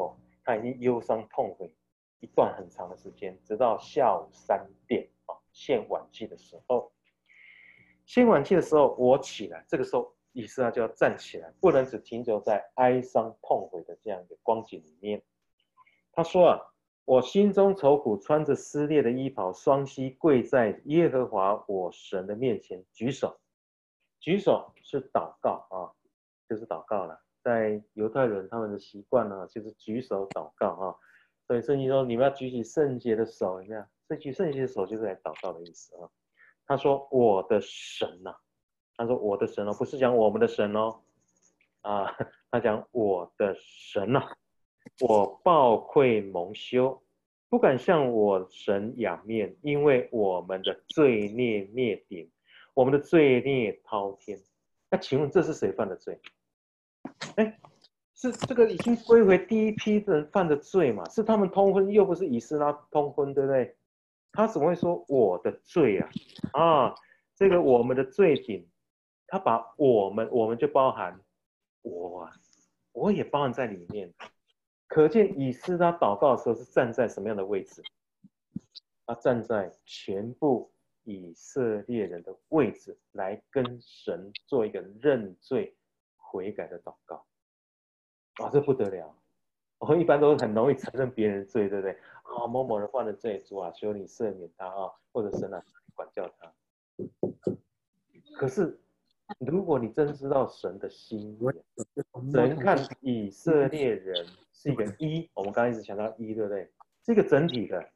A: 他已经忧伤痛悔一段很长的时间，直到下午三点啊，献晚祭的时候。献晚祭的时候，我起来，这个时候以斯拉就要站起来，不能只停留在哀伤痛悔的这样一个光景里面。他说啊，我心中愁苦，穿着撕裂的衣袍，双膝跪在耶和华我神的面前，举手。举手是祷告啊，就是祷告了。在犹太人他们的习惯呢，就是举手祷告啊。所以圣经说你们要举起圣洁的手，有没有？这举圣洁的手就是来祷告的意思啊。他说我的神呐、啊，他说我的神哦，不是讲我们的神哦，啊，他讲我的神呐、啊，我抱愧蒙羞，不敢向我神仰面，因为我们的罪孽灭顶。我们的罪孽滔天，那请问这是谁犯的罪？哎，是这个已经归回第一批人犯的罪嘛？是他们通婚，又不是以斯拉通婚，对不对？他怎么会说我的罪啊？啊，这个我们的罪顶，他把我们，我们就包含我啊，我也包含在里面。可见以斯拉祷告的时候是站在什么样的位置？他站在全部以色列人的位置来跟神做一个认罪悔改的祷告。啊，这不得了！我们一般都很容易承认别人的罪，对不对？啊，某某人犯了罪，主啊，求你赦免他啊，或者神啊，管教他。可是，如果你真知道神的心意，神看以色列人是一个一，我们刚刚一直强调一，对不对？是一个整体的，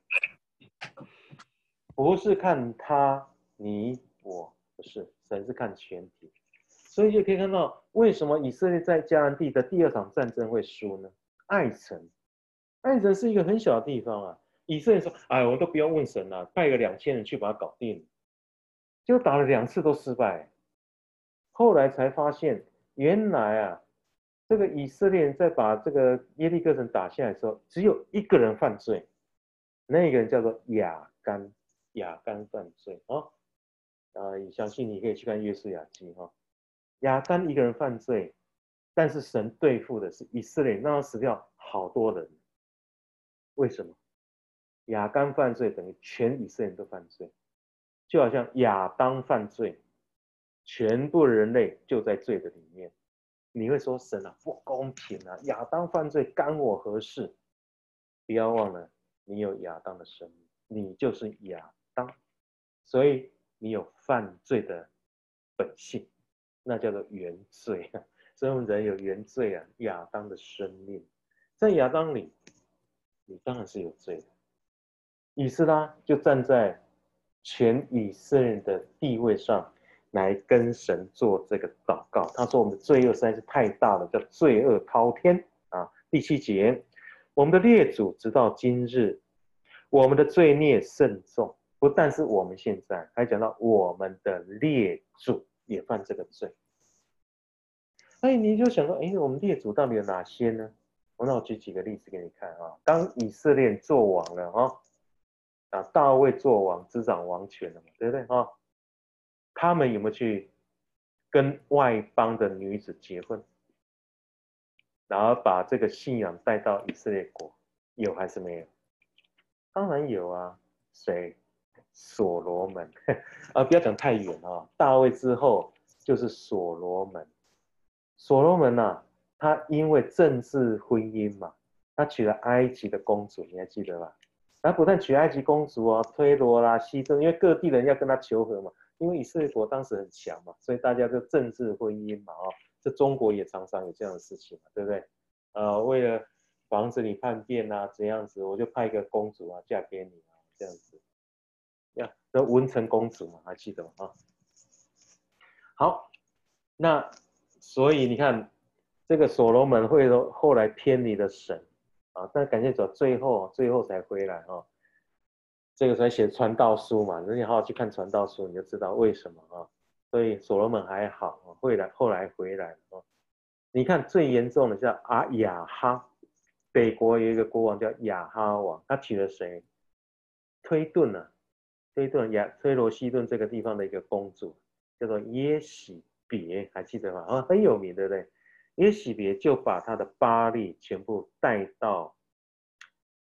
A: 不是看他、你、我，不是，神是看全体。所以就可以看到，为什么以色列在迦南地的第二场战争会输呢？艾城，艾城是一个很小的地方啊。以色列说：“哎，我都不用问神了、啊，派个两千人去把它搞定。”结果打了两次都失败。后来才发现，原来啊，这个以色列人在把这个耶利哥城打下来的时候，只有一个人犯罪，那个人叫做亚干，亚干犯罪啊。呃，相信你可以去看《约书亚记》哈。亚干一个人犯罪，但是神对付的是以色列人，让他死掉好多人。为什么？亚干犯罪等于全以色列人都犯罪，就好像亚当犯罪，全部人类就在罪的里面。你会说神啊不公平啊，亚当犯罪干我何事？不要忘了，你有亚当的生命，你就是亚当，所以你有犯罪的本性，那叫做原罪啊。所以我们人有原罪啊，亚当的生命，在亚当里，你当然是有罪的。以斯拉就站在全以色列的地位上来跟神做这个祷告。他说：“我们的罪恶实在是太大了，叫罪恶滔天啊。”第七节，我们的列祖直到今日，我们的罪孽甚重。不但是我们现在，还讲到我们的列祖也犯这个罪。哎，你就想说，哎，我们列祖到底有哪些呢？那我举几个例子给你看啊。当以色列做王了啊。啊，大卫做王，执掌王权了嘛，对不对啊？他们有没有去跟外邦的女子结婚，然后把这个信仰带到以色列国？有还是没有？当然有啊。谁？所罗门啊，不要讲太远啊。大卫之后就是所罗门。所罗门啊，他因为政治婚姻嘛，他娶了埃及的公主，你还记得吧？他不但娶埃及公主啊，推罗啦、西顿，因为各地人要跟他求和嘛，因为以色列国当时很强嘛，所以大家就政治婚姻嘛，哦，这中国也常常有这样的事情嘛，对不对？呃，为了防止你叛变啊，怎样子，我就派一个公主啊嫁给你啊，这样子，呀，那文成公主嘛，还记得吗？啊，好，那所以你看，这个所罗门会后来偏离了神啊，但感谢主，最后最后才回来啊。这个才写传道书嘛，你好好去看传道书，你就知道为什么啊。所以所罗门还好啊，会来后来回来啊。你看最严重的叫阿亚哈，北国有一个国王叫亚哈王，他娶了谁？推顿啊，推顿亚推罗西顿这个地方的一个公主，叫做耶喜别，还记得吗？啊，很有名，对不对？耶喜别就把他的巴力全部带到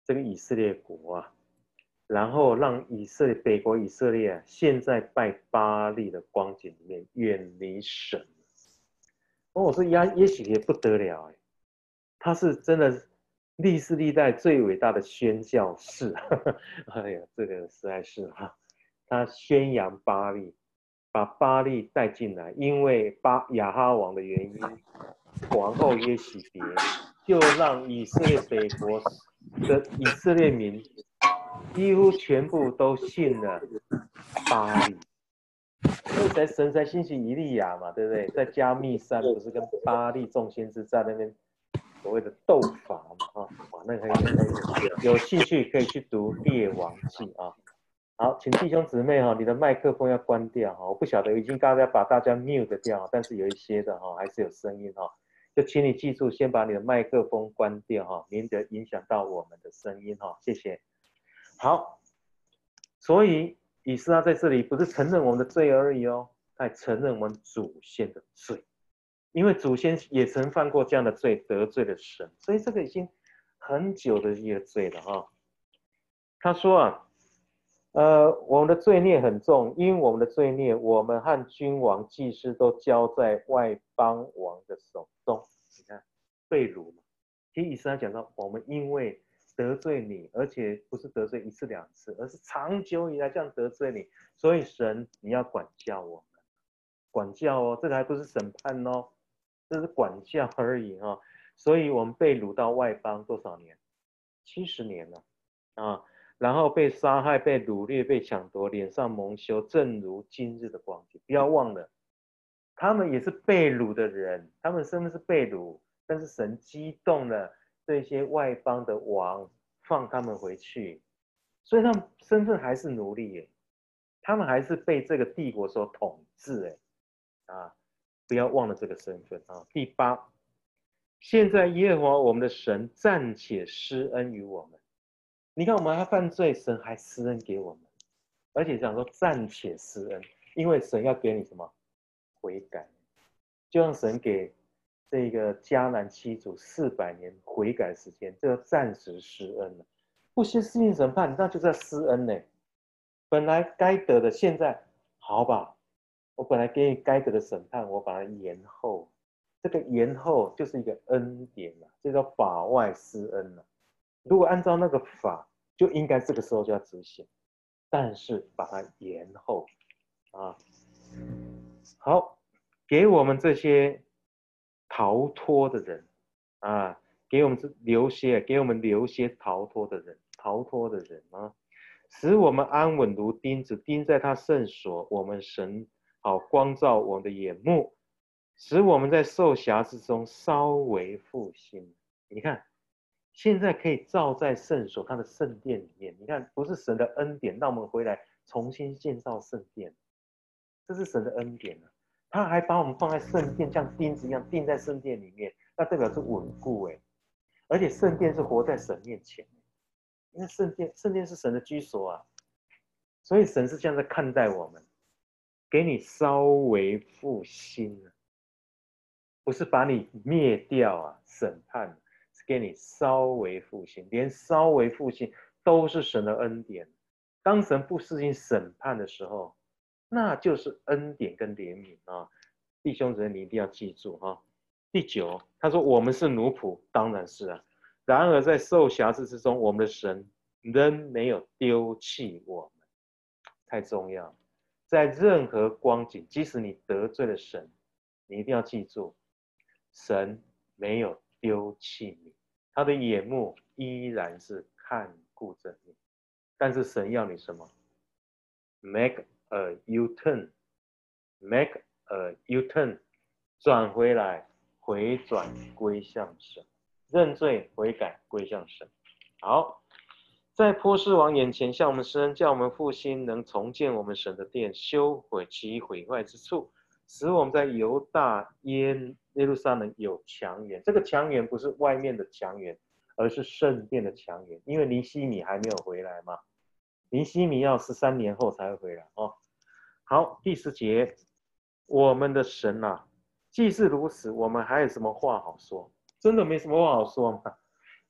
A: 这个以色列国啊，然后让以色列北国以色列啊，现在拜巴力的光景里面远离神。哦，我说耶耶洗别不得了哎，他是真的历世历代最伟大的宣教士。哎呀，这个实在是哈，他宣扬巴力，把巴力带进来，因为巴亚哈王的原因，王后耶洗别就让以色列北国的以色列民几乎全部都信了巴力。所以才神才兴起以利亚嘛，对不对？在加密山不是跟巴力众先知在那边所谓的斗法嘛，啊，哇，那个很有很有有兴趣可以去读列王记啊。好，请弟兄姊妹哈，你的麦克风要关掉哈，我不晓得已经大家把大家 mute 掉，但是有一些的哈还是有声音哈，就请你记住先把你的麦克风关掉哈，免得影响到我们的声音哈，谢谢。好，所以以斯拉在这里不是承认我们的罪而已哦，他还承认我们祖先的罪，因为祖先也曾犯过这样的罪，得罪了神，所以这个已经很久的一个罪了哈。他说啊，呃，我们的罪孽很重，因我们的罪孽，我们和君王、祭司都交在外邦王的手中。你看，被掳嘛。其实以斯拉讲到，我们因为得罪你，而且不是得罪一次两次，而是长久以来这样得罪你，所以神你要管教我们，管教哦，这个还不是审判哦，这是管教而已哦。所以我们被掳到外邦多少年？七十年了啊，然后被杀害、被掳掠、被抢夺，脸上蒙羞，正如今日的光景。不要忘了，他们也是被掳的人，他们身份是被掳，但是神激动了这些外邦的王，放他们回去，所以他们身份还是奴隶耶，他们还是被这个帝国所统治哎，啊，不要忘了这个身份啊。第八，现在耶和华我们的神暂且施恩于我们，你看我们还犯罪，神还施恩给我们，而且讲说暂且施恩，因为神要给你什么悔改。就像神给这个迦南七族四百年悔改时间，这个暂时施恩了，不施施行审判，那就是要施恩呢。本来该得的，现在好吧，我本来给你该得的审判，我把它延后，这个延后就是一个恩典了，这叫法外施恩了。如果按照那个法，就应该这个时候就要执行，但是把它延后啊。好。给我们这些逃脱的人啊，给我们留些，给我们留些逃脱的人，逃脱的人啊，使我们安稳如钉子钉在他圣所，我们神好光照我们的眼目，使我们在受辖之中稍微复兴。你看，现在可以照在圣所，他的圣殿里面。你看，不是神的恩典，让我们回来重新建造圣殿，这是神的恩典啊。他还把我们放在圣殿，像钉子一样钉在圣殿里面，那代表是稳固哎。而且圣殿是活在神面前，因为圣殿圣殿是神的居所啊，所以神是这样在看待我们，给你稍微复兴啊，不是把你灭掉啊，审判是给你稍微复兴，连稍微复兴都是神的恩典。当神不施行审判的时候，那就是恩典跟怜悯啊，弟兄姊妹，你一定要记住哈。第九，他说我们是奴仆，当然是啊。然而在受辖制之中，我们的神仍没有丢弃我们，太重要。在任何光景，即使你得罪了神，你一定要记住，神没有丢弃你，他的眼目依然是看顾着你。但是神要你什么 ？Make a U-turn, make a U-turn， 转回来，回转归向神，认罪悔改归向神。好，在波斯王眼前向我们施恩，叫我们复兴，能重建我们神的殿，修毁其毁坏之处，使我们在犹大耶耶路撒冷有墙垣。这个墙垣不是外面的墙垣，而是圣殿的墙垣，因为尼希米还没有回来嘛。尼希米要十三年后才会回来哦。好，第十节，我们的神啊，既是如此，我们还有什么话好说？真的没什么话好说吗？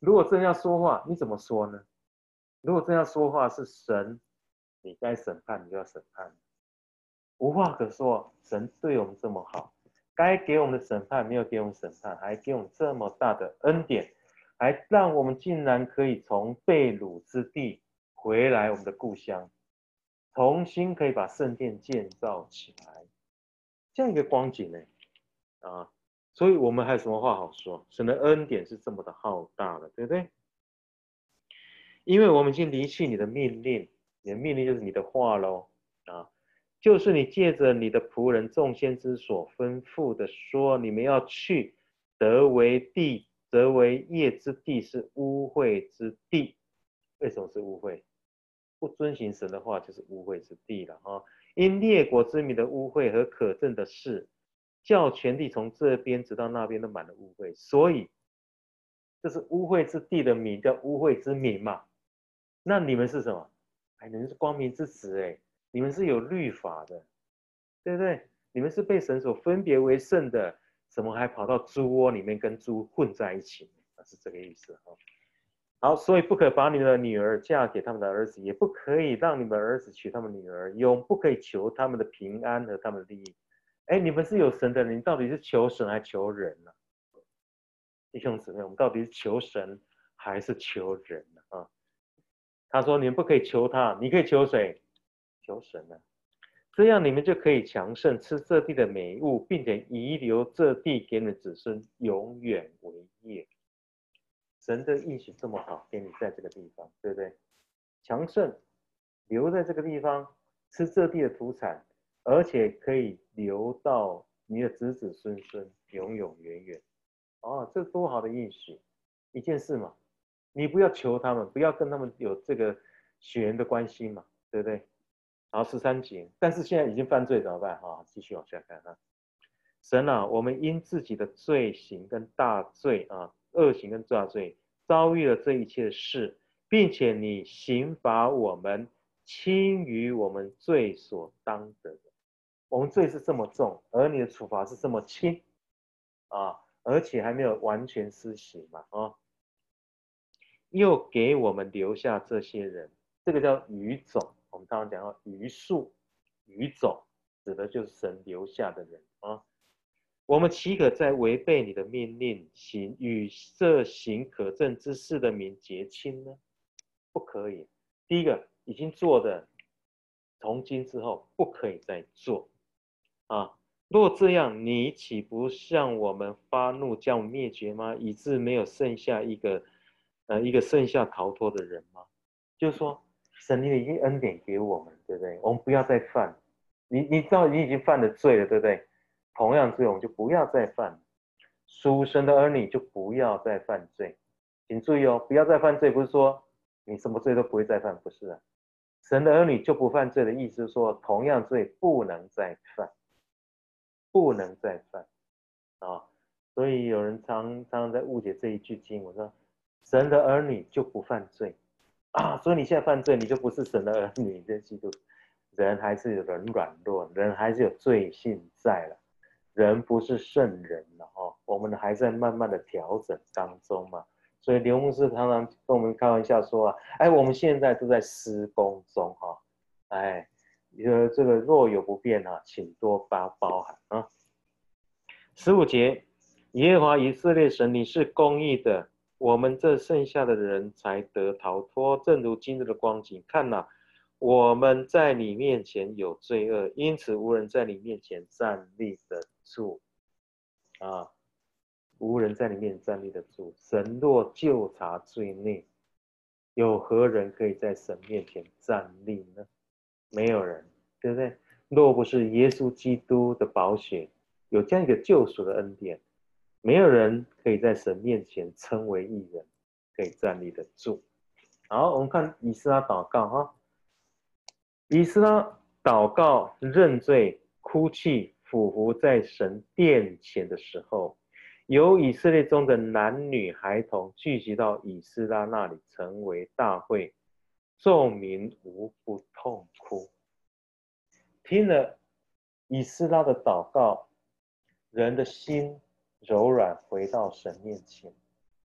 A: 如果真要说话，你怎么说呢？如果真要说话是神，你该审判你就要审判，无话可说。神对我们这么好，该给我们的审判没有给我们审判，还给我们这么大的恩典，还让我们竟然可以从被掳之地回来我们的故乡，重新可以把圣殿建造起来，这样一个光景呢，啊，所以我们还有什么话好说？神的恩典是这么的浩大的，对不对？因为我们已经离弃你的命令，你的命令就是你的话喽，啊，就是你借着你的仆人众先知所吩咐的说，你们要去得为地，得为业之地是污秽之地。为什么是污秽？不遵行神的话就是污秽之地了啊！因列国之民的污秽和可憎的事，叫全地从这边直到那边都满了污秽，所以这是污秽之地的民叫污秽之民嘛。那你们是什么？哎，你们是光明之子哎，你们是有律法的，对不对？你们是被神所分别为圣的，怎么还跑到猪窝里面跟猪混在一起？是这个意思哈。好，所以不可把你们的女儿嫁给他们的儿子，也不可以让你们的儿子娶他们女儿，永不可以求他们的平安和他们的利益。哎，你们是有神的人，你到底是求神还是求人呢、啊？弟兄姊妹，我们到底是求神还是求人呢、啊？他说你们不可以求他，你可以求谁？求神呢、啊？这样你们就可以强盛，吃这地的美物，并且遗留这地给你的子孙，永远为业。神的应许这么好，给你在这个地方，对不对？强盛，留在这个地方，吃这地的土产，而且可以留到你的子子孙孙，永永远远。哦，这多好的应许！一件事嘛，你不要求他们，不要跟他们有这个血缘的关系嘛，对不对？好，十三节，但是现在已经犯罪怎么办？哈，继续往下看啊。神啊，我们因自己的罪行跟大罪啊，恶行跟大罪，遭遇了这一切事，并且你刑罚我们轻于我们罪所当得的。我们罪是这么重，而你的处罚是这么轻啊，而且还没有完全施行嘛啊，又给我们留下这些人，这个叫余种。我们常常讲到余数、余种，指的就是神留下的人啊。我们岂可在违背你的命令，行与这行可憎之事的民结亲呢？不可以。第一个，已经做的，从今之后不可以再做啊！若这样，你岂不向我们发怒，将我们灭绝吗？以致没有剩下一个，呃，一个剩下逃脱的人吗？就是说，神你已经恩典给我们，对不对？我们不要再犯。你你知道你已经犯了罪了，对不对？同样罪我们就不要再犯。属神的儿女就不要再犯罪。请注意哦，不要再犯罪，不是说你什么罪都不会再犯，不是啊。神的儿女就不犯罪的意思是说，同样罪不能再犯，不能再犯啊。所以有人常常在误解这一句经，我说神的儿女就不犯罪啊，所以你现在犯罪，你就不是神的儿女，这基督人还是有人软弱，人还是有罪性在了，人不是圣人了哦，我们还在慢慢的调整当中嘛。所以刘牧师常常跟我们开玩笑说啊，哎，我们现在都在施工中哈、哦，哎，呃，这个若有不便啊，请多包包涵啊。十五节，耶和华以色列神，你是公义的，我们这剩下的人才得逃脱。正如今日的光景，看哪、啊，我们在你面前有罪恶，因此无人在你面前站立得住啊。无人在你面前站立得住。神若究察罪孽，有何人可以在神面前站立呢？没有人，对不对？若不是耶稣基督的宝血，有这样一个救赎的恩典，没有人可以在神面前称为义人，可以站立得住。好，我们看以斯拉祷告哈。以斯拉祷告、认罪、哭泣、俯伏在神殿前的时候，有以色列中的男女孩童聚集到以斯拉那里，成为大会，众民无不痛哭。听了以斯拉的祷告，人的心柔软，回到神面前。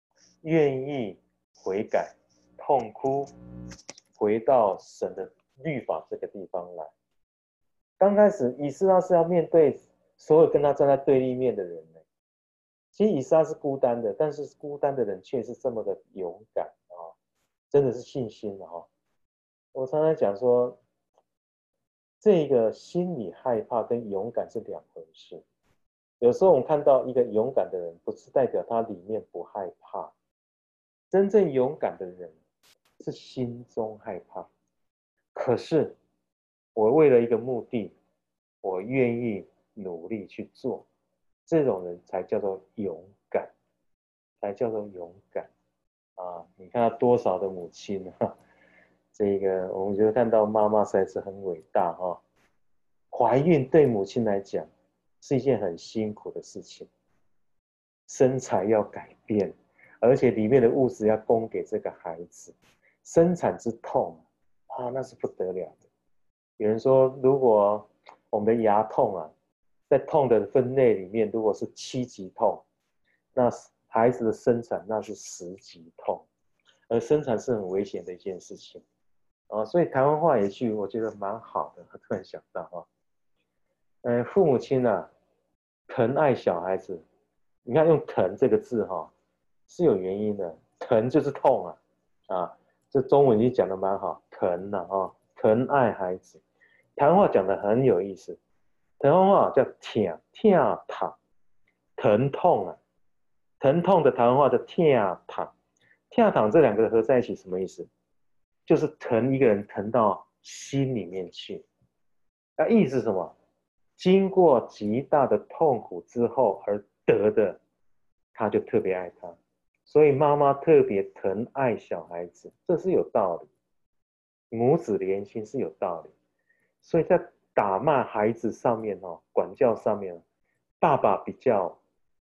A: 愿意悔改、痛哭，回到神的律法这个地方来。刚开始以斯拉是要面对所有跟他站在对立面的人呢。其实以斯拉是孤单的，但是孤单的人却是这么的勇敢啊、哦，真的是信心啊、哦！我常常讲说，这个心里害怕跟勇敢是两回事。有时候我们看到一个勇敢的人，不是代表他里面不害怕，真正勇敢的人是心中害怕。可是我为了一个目的，我愿意努力去做，这种人才叫做勇敢，才叫做勇敢啊！你看到多少的母亲哈，这个我们就看到妈妈实在是很伟大哈。怀孕对母亲来讲是一件很辛苦的事情，身材要改变，而且里面的物质要供给这个孩子，生产之痛啊，那是不得了的。有人说，如果我们的牙痛啊，在痛的分类里面，如果是七级痛，那孩子的生产那是十级痛，而生产是很危险的一件事情啊。所以台湾话一句，我觉得蛮好的。突然想到啊，呃，父母亲啊，疼爱小孩子，你看用疼这个字哈、哦，是有原因的。疼就是痛啊，啊，这中文已经讲的蛮好，疼了啊、哦，疼爱孩子。台湾话讲的很有意思，台湾话叫疼疼疼，疼痛啊，疼痛的台湾话叫疼疼，疼疼这两个合在一起什么意思？就是疼一个人疼到心里面去。那意思是什么？经过极大的痛苦之后而得的，他就特别爱他。所以妈妈特别疼爱小孩子，这是有道理。母子连心是有道理。所以在打骂孩子上面哦，管教上面，爸爸比较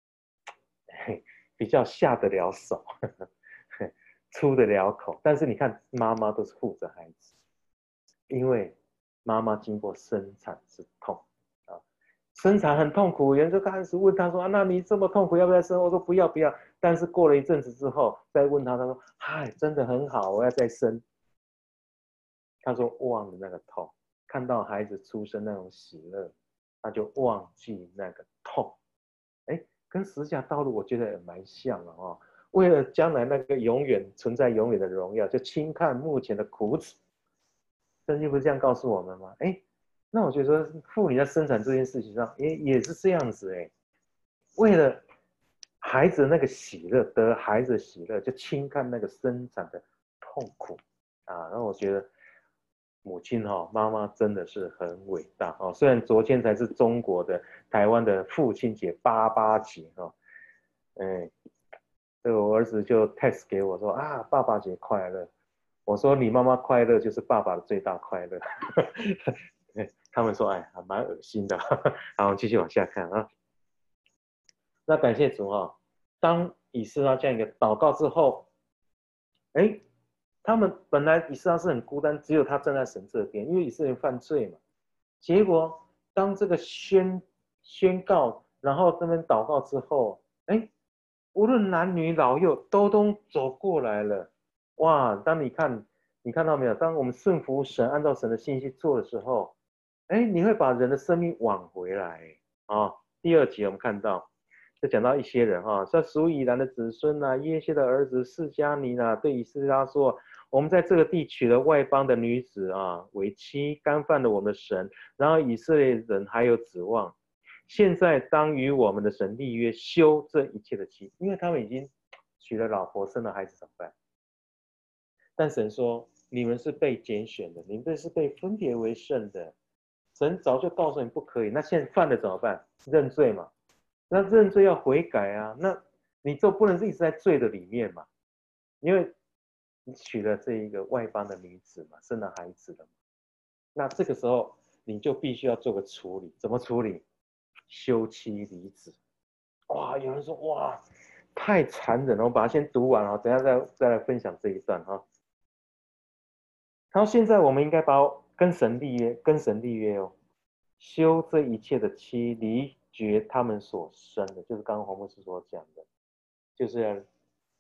A: 比较下得了手，出得了口。但是你看，妈妈都是护着孩子，因为妈妈经过生产之痛啊，生产很痛苦。有人就开始问他说：“啊，那你这么痛苦，要不要生？”我说：“不要，不要。”但是过了一阵子之后，再问他，他说：“嗨，真的很好，我要再生。”他说忘了那个痛，看到孩子出生那种喜乐，他就忘记那个痛。哎，跟十架道路我觉得也蛮像的哦。为了将来那个永远存在永远的荣耀，就轻看目前的苦楚。圣经不是这样告诉我们吗？哎，那我觉得妇女在生产这件事情上，也也是这样子哎。为了孩子那个喜乐，得孩子的喜乐，就轻看那个生产的痛苦啊。然后我觉得母亲哈、哦，妈妈真的是很伟大哦。虽然昨天才是中国的台湾的父亲节八八节哈，哎，这个我儿子就 text 给我说啊，爸爸节快乐。我说你妈妈快乐就是爸爸的最大快乐。他们说哎，还蛮恶心的。好，我们继续往下看啊。那感谢主啊，当以斯拉这样一个祷告之后，哎，他们本来以斯拉是很孤单，只有他站在神这边，因为以色列人犯罪嘛。结果当这个宣宣告，然后这边祷告之后，哎，无论男女老幼都都走过来了。哇！当你看，你看到没有？当我们顺服神，按照神的信息做的时候，哎，你会把人的生命挽回来啊、哦。第二节我们看到。就讲到一些人哈，像属以兰的子孙呐、啊，耶谢的儿子释迦尼呐，对以斯拉说：“我们在这个地娶了外邦的女子啊为妻，干犯了我们的神，然后以色列人还有指望。现在当与我们的神立约，休这一切的妻，因为他们已经娶了老婆，生了孩子，怎么办？但神说：你们是被拣选的，你们是被分别为圣的。神早就告诉你不可以，那现在犯了怎么办？认罪嘛。”那认罪要悔改啊，那你就不能一直在罪的里面嘛，因为你娶了这一个外邦的女子嘛，生了孩子了嘛，那这个时候你就必须要做个处理，怎么处理？休妻离子。哇，有人说哇，太残忍了，我把它先读完啊，等下再再来分享这一段哈。然后现在我们应该把跟神立约，跟神立约哦，休这一切的妻，离绝他们所生的，就是刚刚黄牧师所讲的，就是要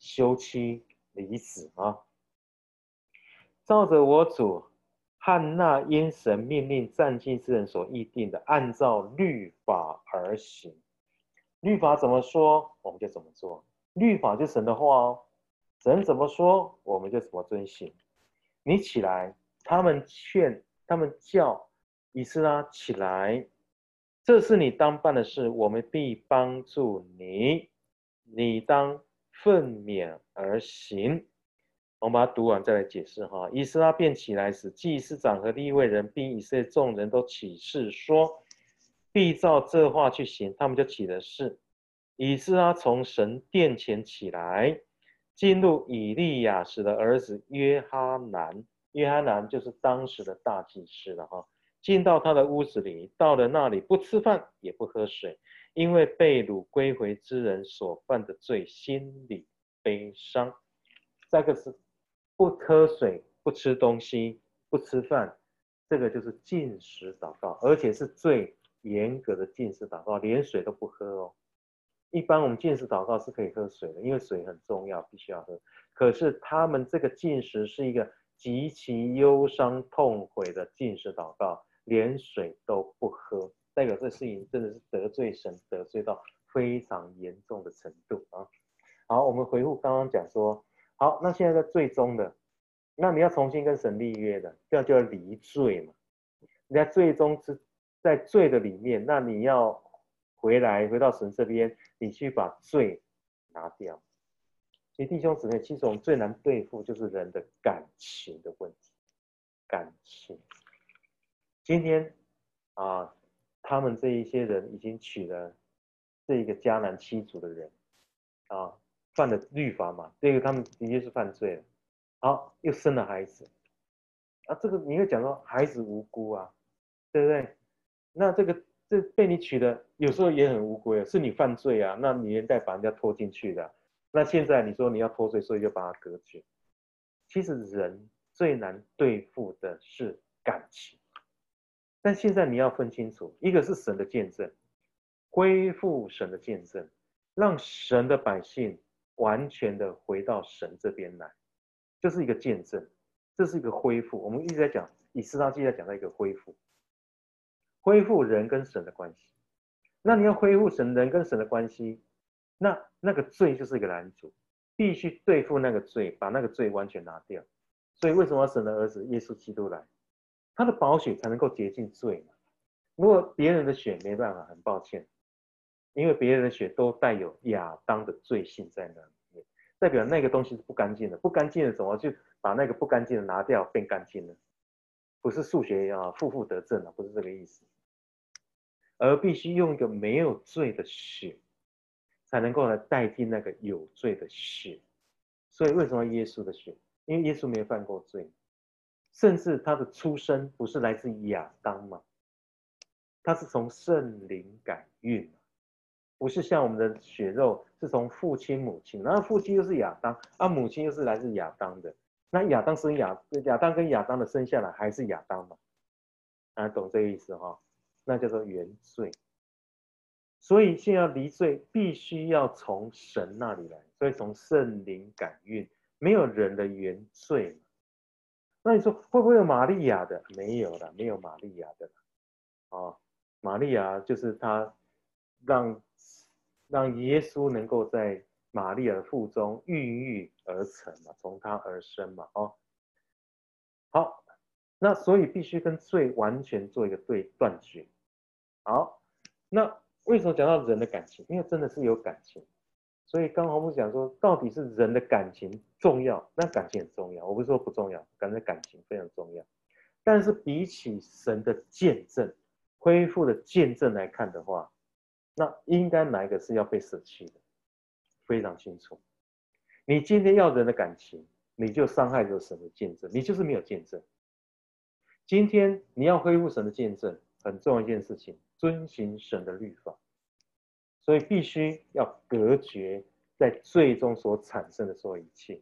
A: 休妻离子啊。照着我主和那因神命令战祭之人所议定的，按照律法而行。律法怎么说，我们就怎么做。律法就是神的话哦，神怎么说，我们就怎么遵行。你起来，他们劝，他们叫以斯拉起来，这是你当办的事，我们必帮助你，你当奋勉而行。我们把它读完再来解释哈。以斯拉便起来，使祭司长和利未人并以色列众人都起誓说，必照这话去行。他们就起了誓。以斯拉从神殿前起来，进入以利亚时的儿子约哈南，约哈南就是当时的大祭司了哈。进到他的屋子里，到了那里不吃饭也不喝水，因为被掳归回之人所犯的罪，心里悲伤。这个是不喝水、不吃东西、不吃饭，这个就是禁食祷告，而且是最严格的禁食祷告，连水都不喝哦。一般我们禁食祷告是可以喝水的，因为水很重要，必须要喝。可是他们这个禁食是一个极其忧伤痛悔的禁食祷告，连水都不喝，代表这事情真的是得罪神，得罪到非常严重的程度啊。好，我们回复刚刚讲说，好，那现在在最终的，那你要重新跟神立约的，这样就要离罪嘛。你在最终是在罪的里面，那你要回来回到神这边，你去把罪拿掉。所以弟兄姊妹，其实我们最难对付就是人的感情的问题。感情，今天啊，他们这一些人已经娶了这一个迦南七族的人啊，犯了律法嘛，这个他们的确是犯罪了。好，又生了孩子啊，这个你会讲说孩子无辜啊，对不对？那这个这被你娶的，有时候也很无辜，是你犯罪啊，那你连带把人家拖进去的。那现在你说你要脱罪，所以就把它隔绝。其实人最难对付的是感情，但现在你要分清楚，一个是神的见证，恢复神的见证，让神的百姓完全的回到神这边来，这是一个见证，这是一个恢复。我们一直在讲以斯拉记在讲到一个恢复，恢复人跟神的关系。那你要恢复神人跟神的关系，那那个罪就是一个拦阻，必须对付那个罪，把那个罪完全拿掉。所以为什么神的儿子耶稣基督来，他的宝血才能够洁净罪嘛？如果别人的血没办法，很抱歉，因为别人的血都带有亚当的罪性在那里面，代表那个东西是不干净的，不干净的怎么去把那个不干净的拿掉变干净呢？不是数学啊，负负得正啊，不是这个意思。而必须用一个没有罪的血，才能够来代替那个有罪的血。所以为什么耶稣的血？因为耶稣没有犯过罪，甚至他的出生不是来自亚当嘛，他是从圣灵感孕嘛，不是像我们的血肉是从父亲母亲，然后父亲又是亚当，啊母亲又是来自亚当的，那亚当生亚亚当跟亚当的生下来还是亚当嘛？啊，懂这个意思哈、哦？那叫做原罪。所以现在要离罪，必须要从神那里来，所以从圣灵感孕，没有人的原罪。那你说会不会有玛利亚的？没有了，没有玛利亚的哦，玛利亚就是她让让耶稣能够在玛利亚的腹中孕育而成嘛，从她而生嘛，哦，好，那所以必须跟罪完全做一个对断绝。好，那为什么讲到人的感情？因为真的是有感情，所以刚刚我们讲说，到底是人的感情重要，那感情很重要。我不是说不重要，感觉感情非常重要。但是比起神的见证、恢复的见证来看的话，那应该哪一个是要被舍弃的？非常清楚。你今天要人的感情，你就伤害了神的见证，你就是没有见证。今天你要恢复神的见证，很重要一件事情，遵行神的律法。所以必须要隔绝在罪中所产生的所有一切。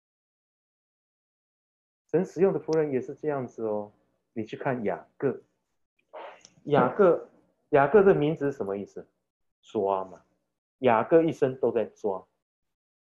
A: 神使用的仆人也是这样子哦。你去看雅各，雅各，雅各的名字是什么意思？抓嘛，雅各一生都在抓。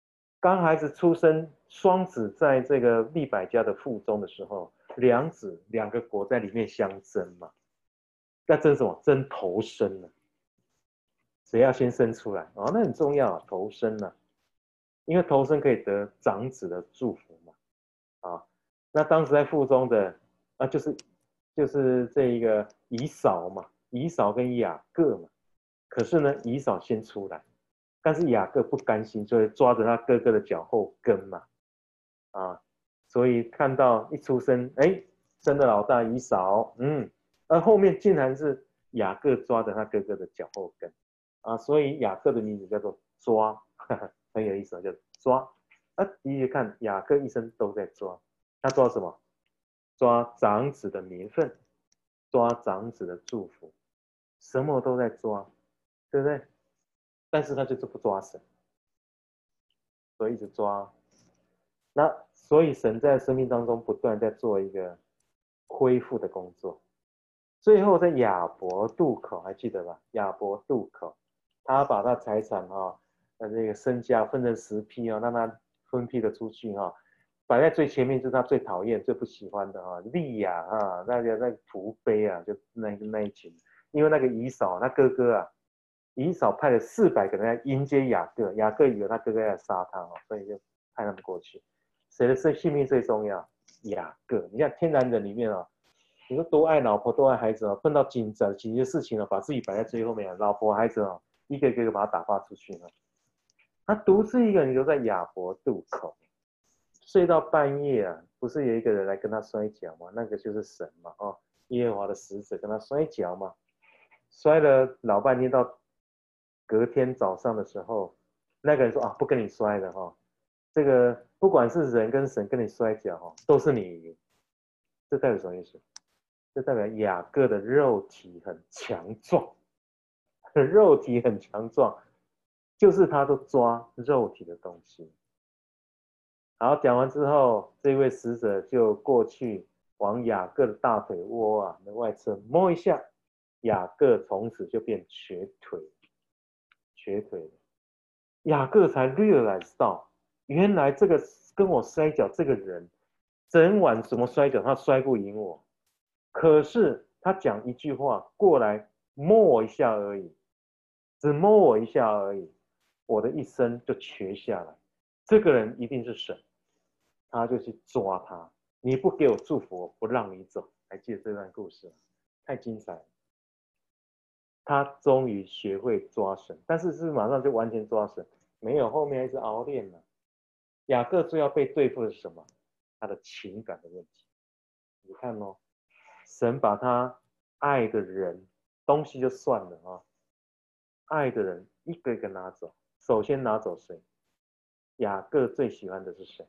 A: 刚孩子出生，双子在这个利百加的腹中的时候，两子两个国在里面相争嘛。那争什么？争头生呢、啊？谁要先生出来？哦，那很重要啊，头生呢、啊，因为头生可以得长子的祝福嘛。啊，那当时在腹中的啊，就是就是这一个以扫嘛，以扫跟雅各嘛。可是呢，以扫先出来。但是雅各不甘心，就会抓着他哥哥的脚后跟嘛，啊，所以看到一出生，哎，生的老大以扫，嗯，而后面竟然是雅各抓着他哥哥的脚后跟，啊，所以雅各的名字叫做抓，呵呵很有意思，叫抓。啊，你去看雅各一生都在抓，他抓什么？抓长子的名分，抓长子的祝福，什么都在抓，对不对？但是他就是不抓神，所以一直抓。那所以神在生命当中不断在做一个恢复的工作。最后在亚伯渡口，还记得吧？亚伯渡口，他把他财产哈、哦，呃，这个身家分成十批啊、哦，让他分批的出去哈、哦。摆在最前面就是他最讨厌、最不喜欢的哈、哦，利亚啊，那个那个仆妃啊，就那那一群，因为那个以扫他哥哥啊。以扫派了四百个人来迎接雅各，雅各以为他哥哥要杀他哦，所以就派他们过去。谁的性命最重要？雅各。你看天然人里面啊、哦，你说多爱老婆多爱孩子啊，碰到紧张紧急的事情了、啊，把自己摆在最后面，老婆孩子啊，一个一个把他打发出去了。他独自一个人留在亚伯渡口，睡到半夜啊，不是有一个人来跟他摔跤吗？那个就是神嘛，哦，耶和华的使者跟他摔跤嘛，摔了老半天到。隔天早上的时候，那个人说啊，不跟你摔了哈、哦，这个不管是人跟神跟你摔跤哈、哦，都是你赢。这代表什么意思？这代表雅各的肉体很强壮，肉体很强壮，就是他都抓肉体的东西。好，讲完之后，这位使者就过去往雅各的大腿窝啊的外侧摸一下，雅各从此就变瘸腿。瘸腿了，雅各才 realize 到，原来这个跟我摔跤这个人，整晚怎么摔跤他摔不赢我，可是他讲一句话过来摸我一下而已，只摸我一下而已，我的一生就瘸下来。这个人一定是神，他就去抓他，你不给我祝福，我不让你走。还记得这段故事吗？太精彩了。他终于学会抓神，但是是马上就完全抓神，没有，后面还是熬练了。雅各最要被对付的是什么？他的情感的问题。你看哦，神把他爱的人东西就算了啊，爱的人一个一个拿走。首先拿走谁？雅各最喜欢的是谁？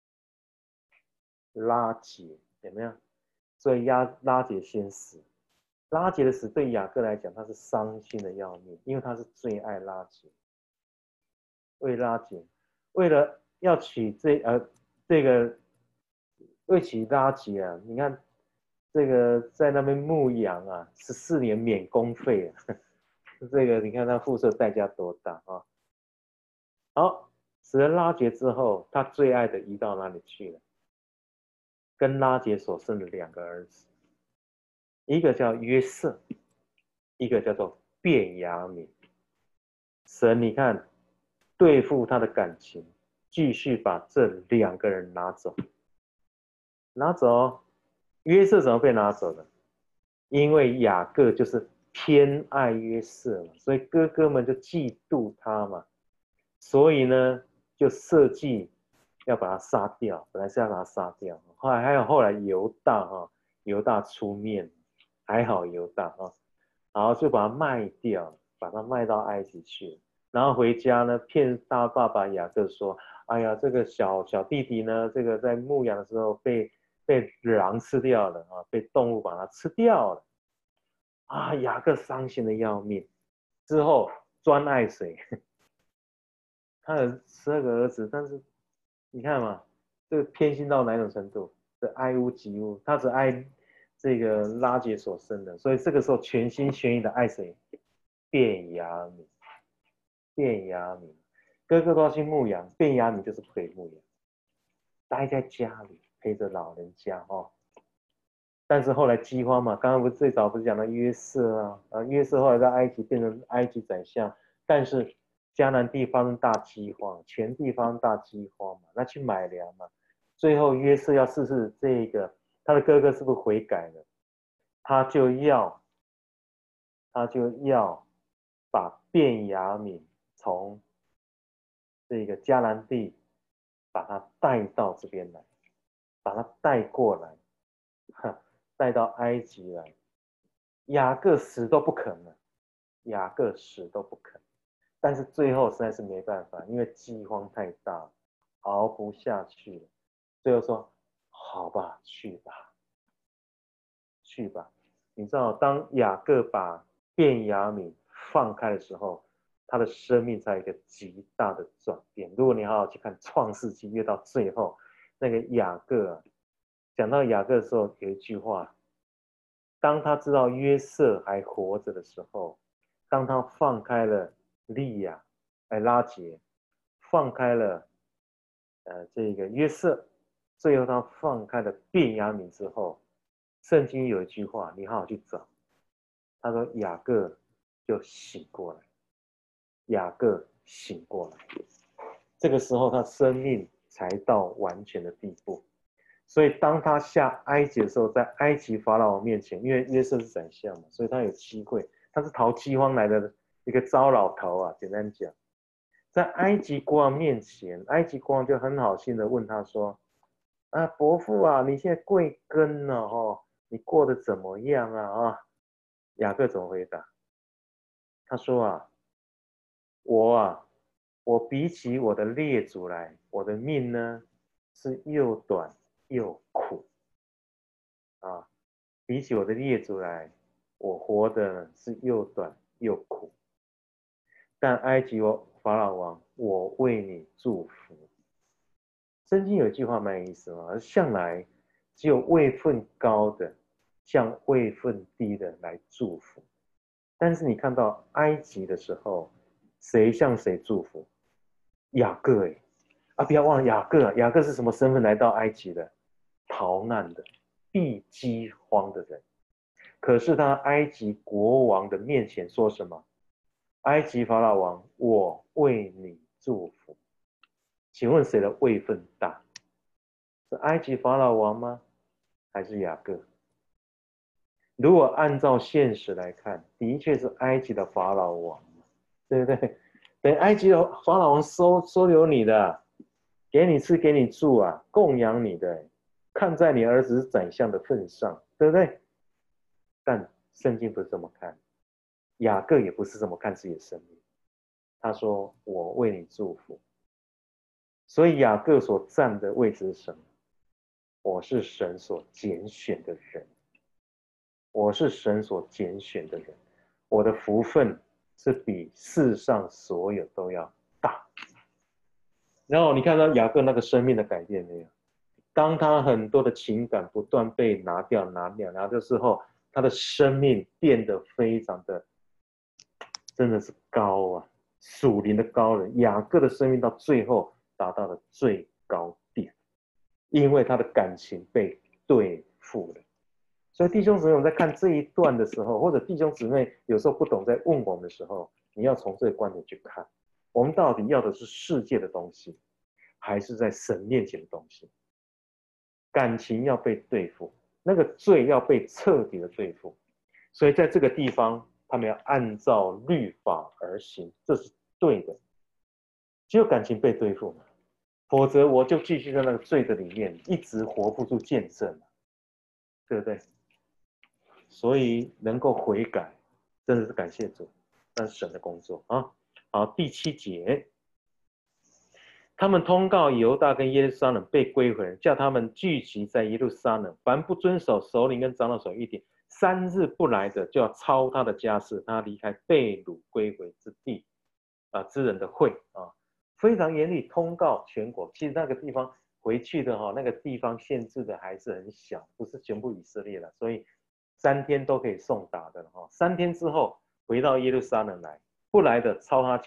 A: 拉结，有没有？所以拉拉结先死。拉结的死对雅各来讲，他是伤心的要命，因为他是最爱拉结。为拉结，为了要娶这呃这个为娶拉结啊，你看这个在那边牧羊啊，十四年免工费啊，这个你看他付出的代价多大啊！好，死了拉结之后，他最爱的移到哪里去了？跟拉结所生的两个儿子，一个叫约瑟，一个叫做便雅悯。神，你看对付他的感情，继续把这两个人拿走，拿走。约瑟怎么被拿走的？因为雅各就是偏爱约瑟嘛，所以哥哥们就嫉妒他嘛，所以呢就设计要把他杀掉，本来是要把他杀掉，后来还有后来犹大哈，犹大出面，还好犹大哈，然后就把他卖掉，把他卖到埃及去，然后回家呢骗他爸爸雅各说，哎呀这个小小弟弟呢，这个在牧羊的时候被被狼吃掉了啊，被动物把它吃掉了啊，雅各伤心的要命。之后专爱谁？他有十二个儿子，但是你看嘛，这个偏心到哪种程度？这爱屋及乌，他只爱这个拉结所生的，所以这个时候全心全意的爱谁？便雅悯，便雅悯。 哥哥都要去牧羊，便雅悯就是不可以牧羊，待在家里陪着老人家哦。但是后来饥荒嘛，刚刚不是最早不是讲到约瑟啊，啊约瑟后来在埃及变成埃及宰相，但是迦南地发生大饥荒，全地发生大饥荒嘛，那去买粮嘛，最后约瑟要试试这个他的哥哥是不是悔改了，他就要他就要把便雅悯从这个迦南地把他带到这边来，把他带过来，带到埃及来。雅各死都不肯了，雅各死都不肯。但是最后实在是没办法，因为饥荒太大，熬不下去了。最后说：“好吧，去吧，去吧。”你知道，当雅各把便雅悯放开的时候，他的生命才有一个极大的转变。如果你好好去看创世纪，越到最后，那个雅各啊，讲到雅各的时候，有一句话：当他知道约瑟还活着的时候，当他放开了利亚，哎拉结，放开了呃这个约瑟，最后他放开了便雅悯之后，圣经有一句话，你好好去找。他说雅各就醒过来，雅各醒过来，这个时候他生命才到完全的地步。所以当他下埃及的时候，在埃及法老王面前，因为约瑟是宰相嘛，所以他有机会，他是逃饥荒来的一个糟老头啊。简单讲，在埃及国王面前，埃及国王就很好心的问他说：“啊，伯父啊，你现在贵庚了哦？你过得怎么样啊？啊？”雅各怎么回答？他说啊，我啊，我比起我的列祖来，我的命呢是又短又苦啊。比起我的列祖来，我活的是又短又苦。但埃及法老王，我为你祝福。圣经有一句话蛮有意思嘛，向来只有位分高的向位分低的来祝福。但是你看到埃及的时候，谁向谁祝福？雅各哎，啊，不要忘了雅各，雅各是什么身份来到埃及的？逃难的，避饥荒的人。可是他埃及国王的面前说什么？埃及法老王，我为你祝福。请问谁的位分大？是埃及法老王吗？还是雅各？如果按照现实来看，的确是埃及的法老王，对不对？等埃及的法老王收收留你的，给你吃，给你住啊，供养你的，看在你儿子是宰相的份上，对不对？但圣经不是这么看，雅各也不是这么看自己的生命。他说：“我为你祝福。”所以雅各所站的位置是什么？我是神所拣选的人。我是神所拣选的人，我的福分是比世上所有都要大。然后你看到雅各那个生命的改变没有？当他很多的情感不断被拿掉、拿掉、拿掉之后，他的生命变得非常的，真的是高啊，属灵的高人。雅各的生命到最后达到了最高点，因为他的感情被对付了。所以弟兄姊妹，我们在看这一段的时候，或者弟兄姊妹有时候不懂在问我们的时候，你要从这个观点去看，我们到底要的是世界的东西，还是在神面前的东西？感情要被对付，那个罪要被彻底的对付。所以在这个地方，他们要按照律法而行，这是对的。只有感情被对付嘛，否则我就继续在那个罪的里面，一直活不出见证，对不对？所以能够悔改，真的是感谢主，那是神的工作啊。好，第七节，他们通告犹大跟耶路撒冷被归回，叫他们聚集在耶路撒冷，凡不遵守首领跟长老所议定，三日不来的，就要抄他的家事，他离开被掳归回之地啊之人的会啊，非常严厉，通告全国。其实那个地方回去的哈、哦，那个地方限制的还是很小，不是全部以色列了，所以三天都可以送达的哈。三天之后回到耶路撒冷来，不来的抄他家，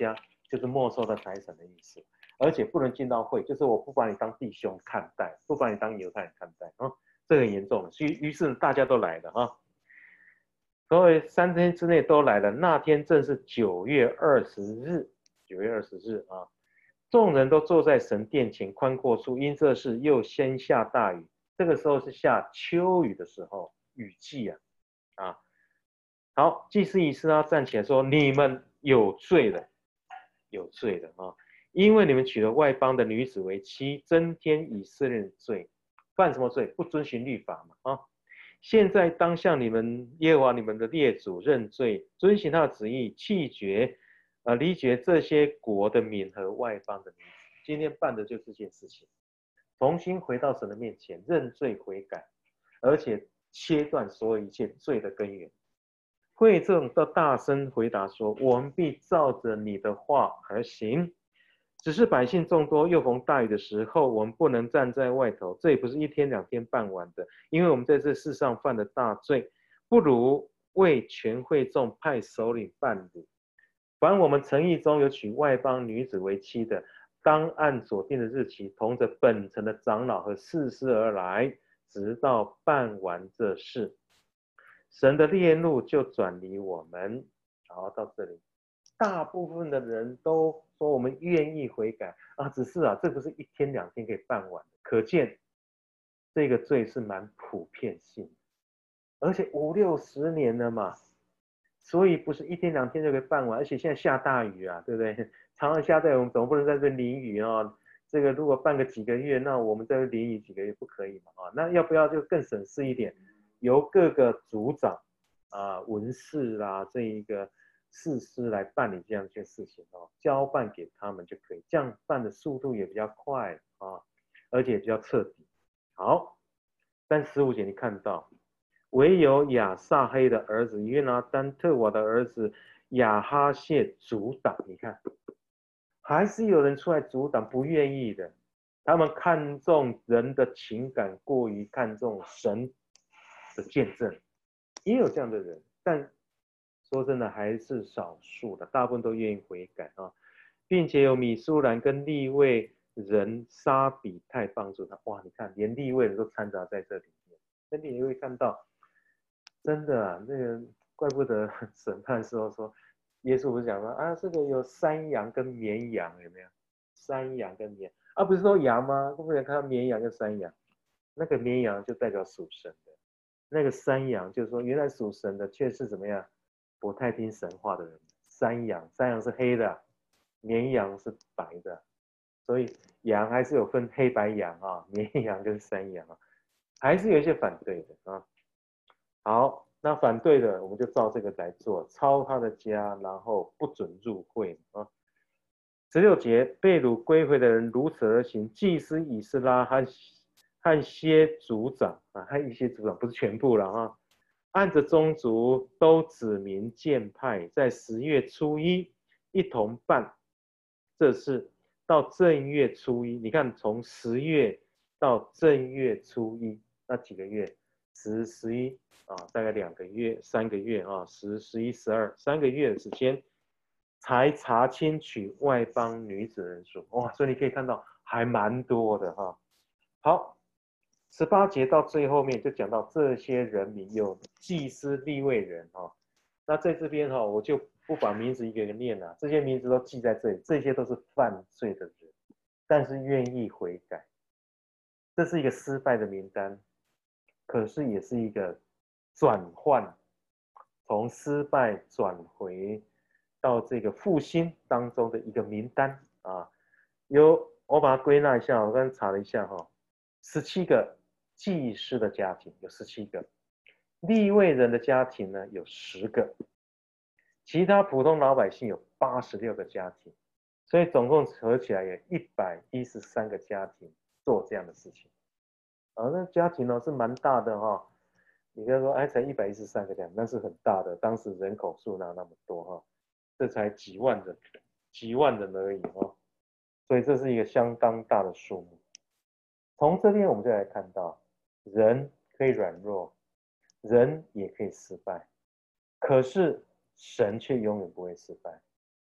A: 就是没收的财产的意思。而且不能进到会，就是我不把你当弟兄看待，不把你当犹太人看待啊，这很严重了。于于是大家都来了啊，所以三天之内都来了。那天正是九月二十日，九月二十日啊，众人都坐在神殿前宽阔处，因这事又先下大雨。这个时候是下秋雨的时候，雨季啊啊。好，祭司以斯拉站起来说：“你们有罪了，有罪了啊！因为你们娶了外邦的女子为妻，增添以色列的罪。犯什么罪？不遵循律法嘛啊！现在当向你们耶和华你们的列祖认罪，遵行他的旨意，弃绝啊离绝这些国的民和外邦的女子。今天办的就是这件事情，重新回到神的面前认罪悔改，而且切断所有一切罪的根源。”会众都大声回答说：“我们必照着你的话而行。只是百姓众多，又逢大雨的时候，我们不能站在外头。这也不是一天两天办完的，因为我们在这世上犯了大罪，不如为全会众派首领办理。凡我们城邑中有娶外邦女子为妻的，当按所定的日期，同着本城的长老和士师而来，直到办完这事。神的烈怒就转离我们。”好，到这里，大部分的人都说我们愿意悔改啊，只是啊，这不是一天两天可以办完的，可见这个罪是蛮普遍性的，而且五六十年了嘛，所以不是一天两天就可以办完，而且现在下大雨啊，对不对？常常下大雨，我们总不能在这淋雨啊。这个如果办个几个月，那我们在这淋雨几个月不可以嘛？啊，那要不要就更省事一点？由各个族长啊、文士啦、啊，这一个士师来办理这样一件事情哦，交办给他们就可以，这样办的速度也比较快啊，而且比较彻底。好，但十五节你看到，唯有亚撒黑的儿子约拿丹特瓦的儿子亚哈谢阻挡，你看，还是有人出来阻挡，不愿意的。他们看重人的情感，过于看重神的见证，也有这样的人，但说真的还是少数的，大部分都愿意悔改啊，并且有米苏兰跟利未人沙比泰帮助他。哇，你看，连利未人都掺杂在这里面，那你也会看到，真的啊，那个怪不得审判时候说，耶稣不是讲说啊，这个有山羊跟绵羊，有没有？山羊跟绵啊，不是说羊吗？不能看到绵羊跟山羊，那个绵羊就代表属神的，那个山羊就是说原来属神的却是怎么样？不太听神话的人。山羊，山羊是黑的，绵羊是白的，所以羊还是有分黑白羊啊，绵羊跟山羊啊，还是有一些反对的啊。好，那反对的我们就照这个来做，抄他的家，然后不准入会啊。十六节，被掳归回的人如此而行，祭司以斯拉和和些族长啊，和一些族长不是全部了啊，按着宗族都指明建派，在十月初一一同办这事，到正月初一，你看从十月到正月初一那几个月，十、十一啊，大概两个月、三个月啊，十、十一、十二三个月的时间。才查清娶外邦女子人数，哇，所以你可以看到还蛮多的哈。好，十八节到最后面就讲到这些人民有祭司利未人哈，那在这边哈我就不把名字一个一个念了，这些名字都记在这里，这些都是犯罪的人，但是愿意悔改，这是一个失败的名单，可是也是一个转换，从失败转回到这个复兴当中的一个名单啊，有我把它归纳一下，我刚才查了一下哈，十七个祭司的家庭有十七个，利未人的家庭呢有十个，其他普通老百姓有八十六个家庭，所以总共合起来有一百一十三个家庭做这样的事情。啊，那家庭呢是蛮大的哈、哦，你不要说哎才一百一十三个这样，那是很大的，当时人口数哪那么多哈、哦，这才几万人，几万人而已哦，所以这是一个相当大的数目。从这边我们就来看到，人可以软弱，人也可以失败，可是神却永远不会失败。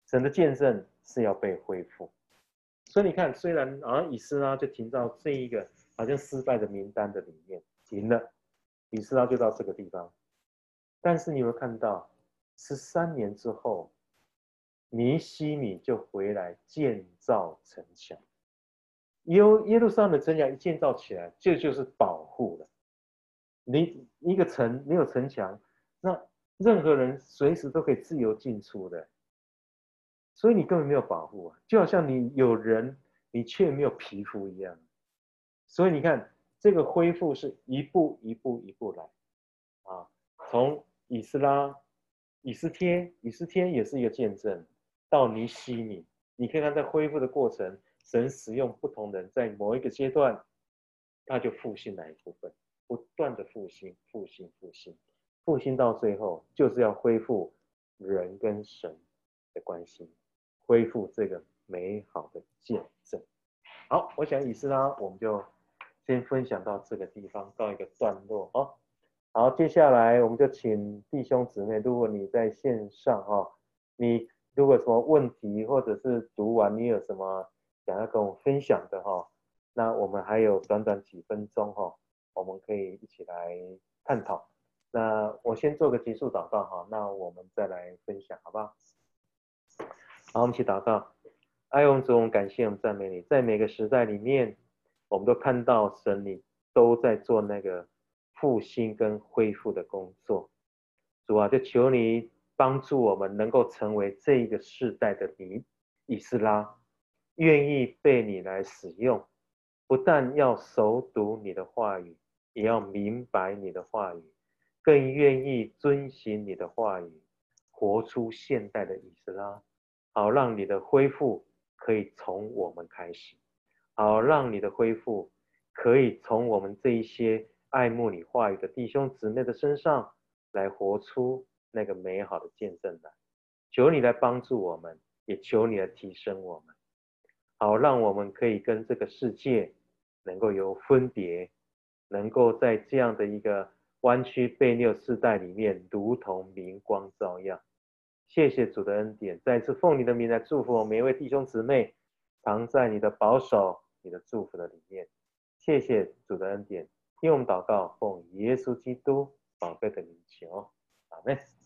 A: 神的见证是要被恢复。所以你看，虽然好像以斯拉就停到这一个好像失败的名单的里面停了，以斯拉就到这个地方。但是你有没有看到，十三年之后，尼希米就回来建造城墙。耶耶路撒冷的城墙一建造起来，这就是保护了。你一个城没有城墙，那任何人随时都可以自由进出的，所以你根本没有保护啊，就好像你有人，你却没有皮肤一样。所以你看，这个恢复是一步一步一步来啊，从以斯拉、以斯帖，以斯帖也是一个见证，到尼希米，你可以看在恢复的过程，神使用不同人，在某一个阶段，他就复兴哪一部分，不断的复兴、复兴、复兴，复兴到最后，就是要恢复人跟神的关系，恢复这个美好的见证。好，我想以斯拉我们就先分享到这个地方，告一个段落哦。好，接下来我们就请弟兄姊妹，如果你在线上哈、哦，你如果有什么问题，或者是读完你有什么想要跟我分享的哈、哦，那我们还有短短几分钟哈、哦，我们可以一起来探讨。那我先做个结束祷告哈，那我们再来分享，好不好？好，我们一起祷告。爱用主，我们感谢我们赞美你，在每个时代里面，我们都看到神你都在做那个复兴跟恢复的工作。主啊，就求你帮助我们能够成为这一个世代的你，以斯拉，愿意被你来使用，不但要熟读你的话语，也要明白你的话语，更愿意遵行你的话语，活出现代的以斯拉。好让你的恢复可以从我们开始，好让你的恢复可以从我们这一些爱慕你话语的弟兄姊妹的身上来活出那个美好的见证来。求你来帮助我们，也求你来提升我们，好让我们可以跟这个世界能够有分别，能够在这样的一个弯曲悖谬世代里面，如同明光照耀。谢谢主的恩典，再次奉你的名来祝福我每一位弟兄姊妹，藏在你的保守、你的祝福的里面。谢谢主的恩典，听我们祷告，奉耶稣基督宝贝的名求，阿门。